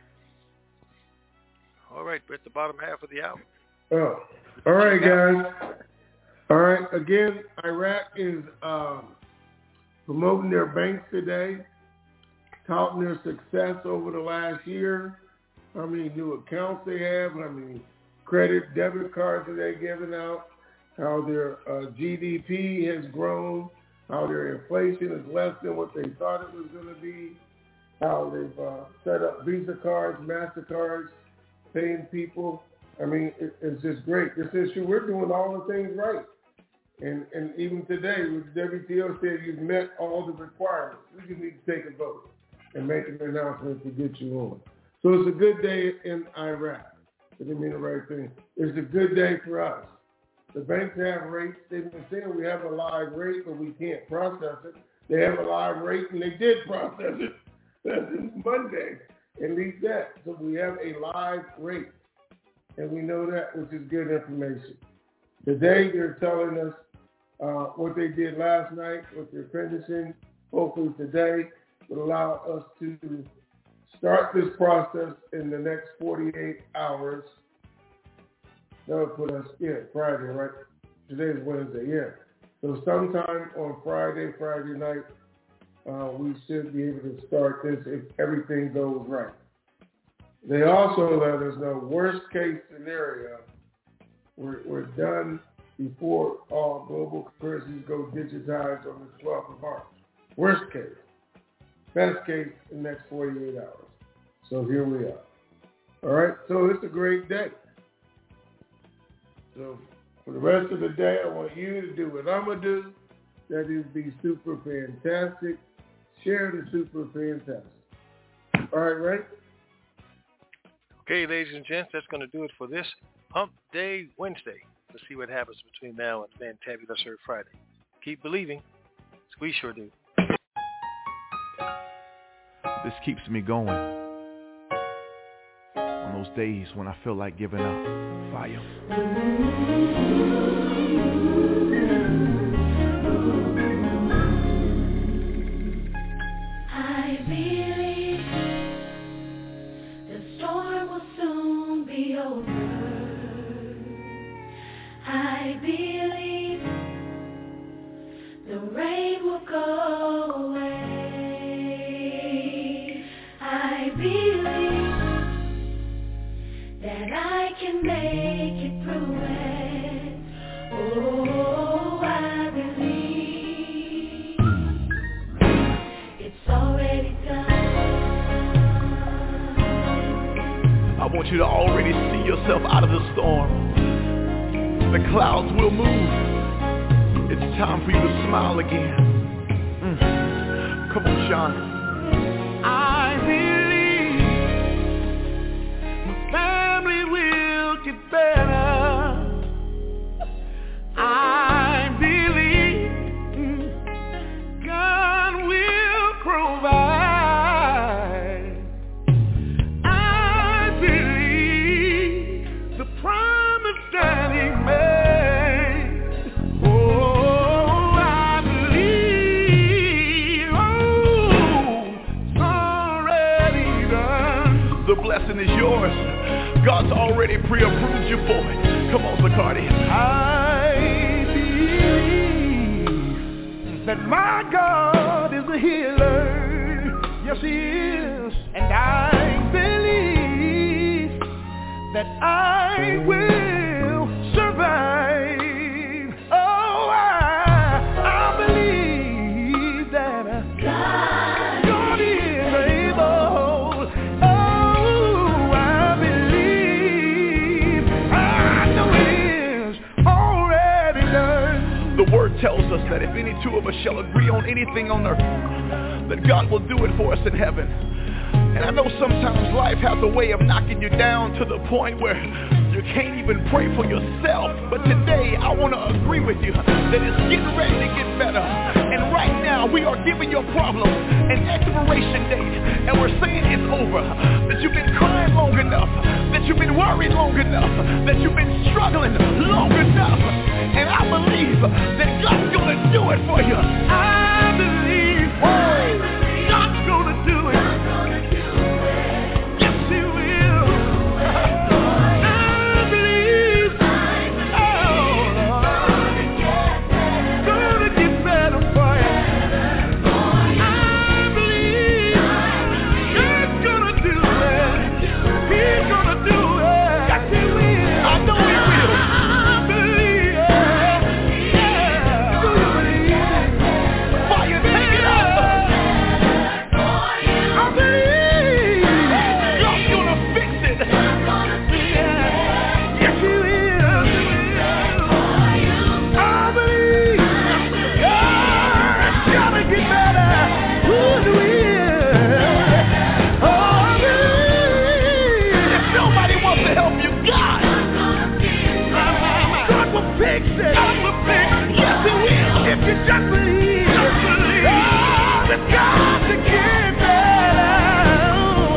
All right. We're at the bottom half of the hour. Oh, all right, guys. All right. Again, Iraq is um, promoting their banks today, touting their success over the last year, how many new accounts they have, how many credit, debit cards that they're giving out, how their uh, G D P has grown, how their inflation is less than what they thought it was going to be, how they've uh, set up Visa cards, MasterCards, paying people. I mean, it, it's just great. This issue, we're doing all the things right. And and even today, with W T O said you've met all the requirements. We just need to take a vote and make an announcement to get you on. So it's a good day in Iraq. I didn't mean the right thing. It's a good day for us. The banks have rates. They've been saying we have a live rate, but we can't process it. They have a live rate, and they did process it. That's Monday, at least that. So we have a live rate, and we know that, which is good information. Today, they're telling us uh, what they did last night, what they're finishing. Hopefully today will allow us to start this process in the next forty-eight hours. That would put us, yeah, Friday, right? Today's Wednesday, yeah. So sometime on Friday, Friday night, uh, we should be able to start this if everything goes right. They also let us know, worst case scenario, we're, we're done before all global currencies go digitized on the twelfth of March. Worst case. Best case, the next forty-eight hours. So here we are. All right, so it's a great day. So for the rest of the day, I want you to do what I'm going to do. That is be super fantastic. Share the super fantastic. All right, right? Okay, ladies and gents, that's going to do it for this Hump Day Wednesday. Let's see what happens between now and Fantabulous Earth Friday. Keep believing. We sure do. This keeps me going on those days when I feel like giving up. Fire. I believe the storm will soon be over. I believe the rain will go away. I believe that I can make it through it. Oh, I believe it's already done. I want you to already see yourself out of the storm. The clouds will move. It's time for you to smile again. Mm. Come on, Sean. I believe my family will get better. I believe mm, God will provide. I believe the blessing is yours. God's already pre-approved you for it. Come on, Zacardi. I believe that my God is a healer. Yes, he is. And I believe that I will survive. Oh, I, I believe that God, God is able. Oh, I believe, I know it is already done. The word tells us that if any two of us shall agree on anything on earth, that God will do it for us in heaven. And I know sometimes life has a way of knocking you down to the point where you can't even pray for yourself. But today I want to agree with you that it's getting ready to get better. And right now we are giving your problem an expiration date. And we're saying it's over. That you've been crying long enough. That you've been worried long enough. That you've been struggling long enough. And I believe that God's going to do it for you. I believe God's going to do it. Just believe, just believe. Oh, it's got to get better.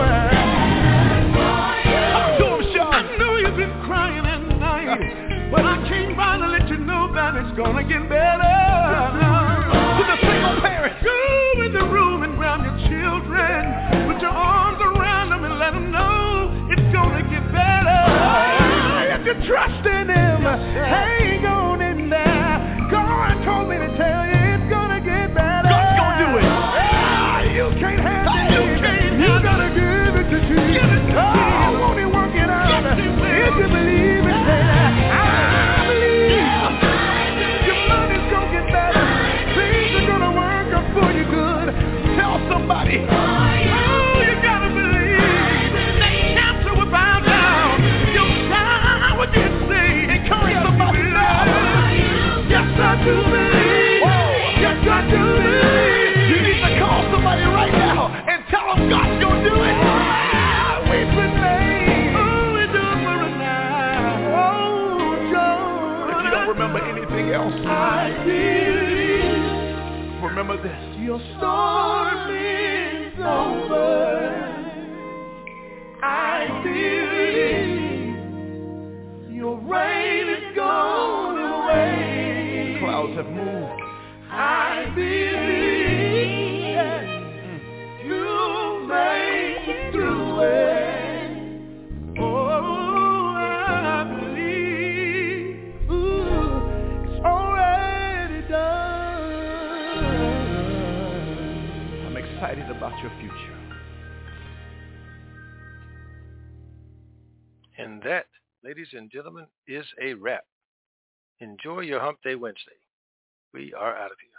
Talk to him, Sean. I know you've been crying at night, but I came by to let you know that it's gonna get better. To the single parents, go in the room and grab your children, put your arms around them and let them know it's gonna get better. If you trust in him, hang on in there. God told me to tell you it's gonna get better. God's gonna do it. Ah, you can't handle it. You can't. You gotta give it to Jesus. Oh, won't he work it out? If you believe it, say that. I believe. Your money's gonna get better. Things are gonna work out for you good. Tell somebody. Oh, you gotta believe. That cancer will bow down. Your child will get saved. Encourage somebody. Yes, I do believe. Yes, I do believe. You need to call somebody right now and tell them God's going to do it. Ah, we've been made. Oh, we do it for us now. Oh, John. If you don't remember anything else, I believe. Remember this. Your storm is over. I believe. Your rain is gone away. Clouds have moved. I believe that you made it through it. Oh, I believe ooh, it's already done. I'm excited about your future. And that, ladies and gentlemen, is a wrap. Enjoy your Hump Day Wednesday. We are out of here.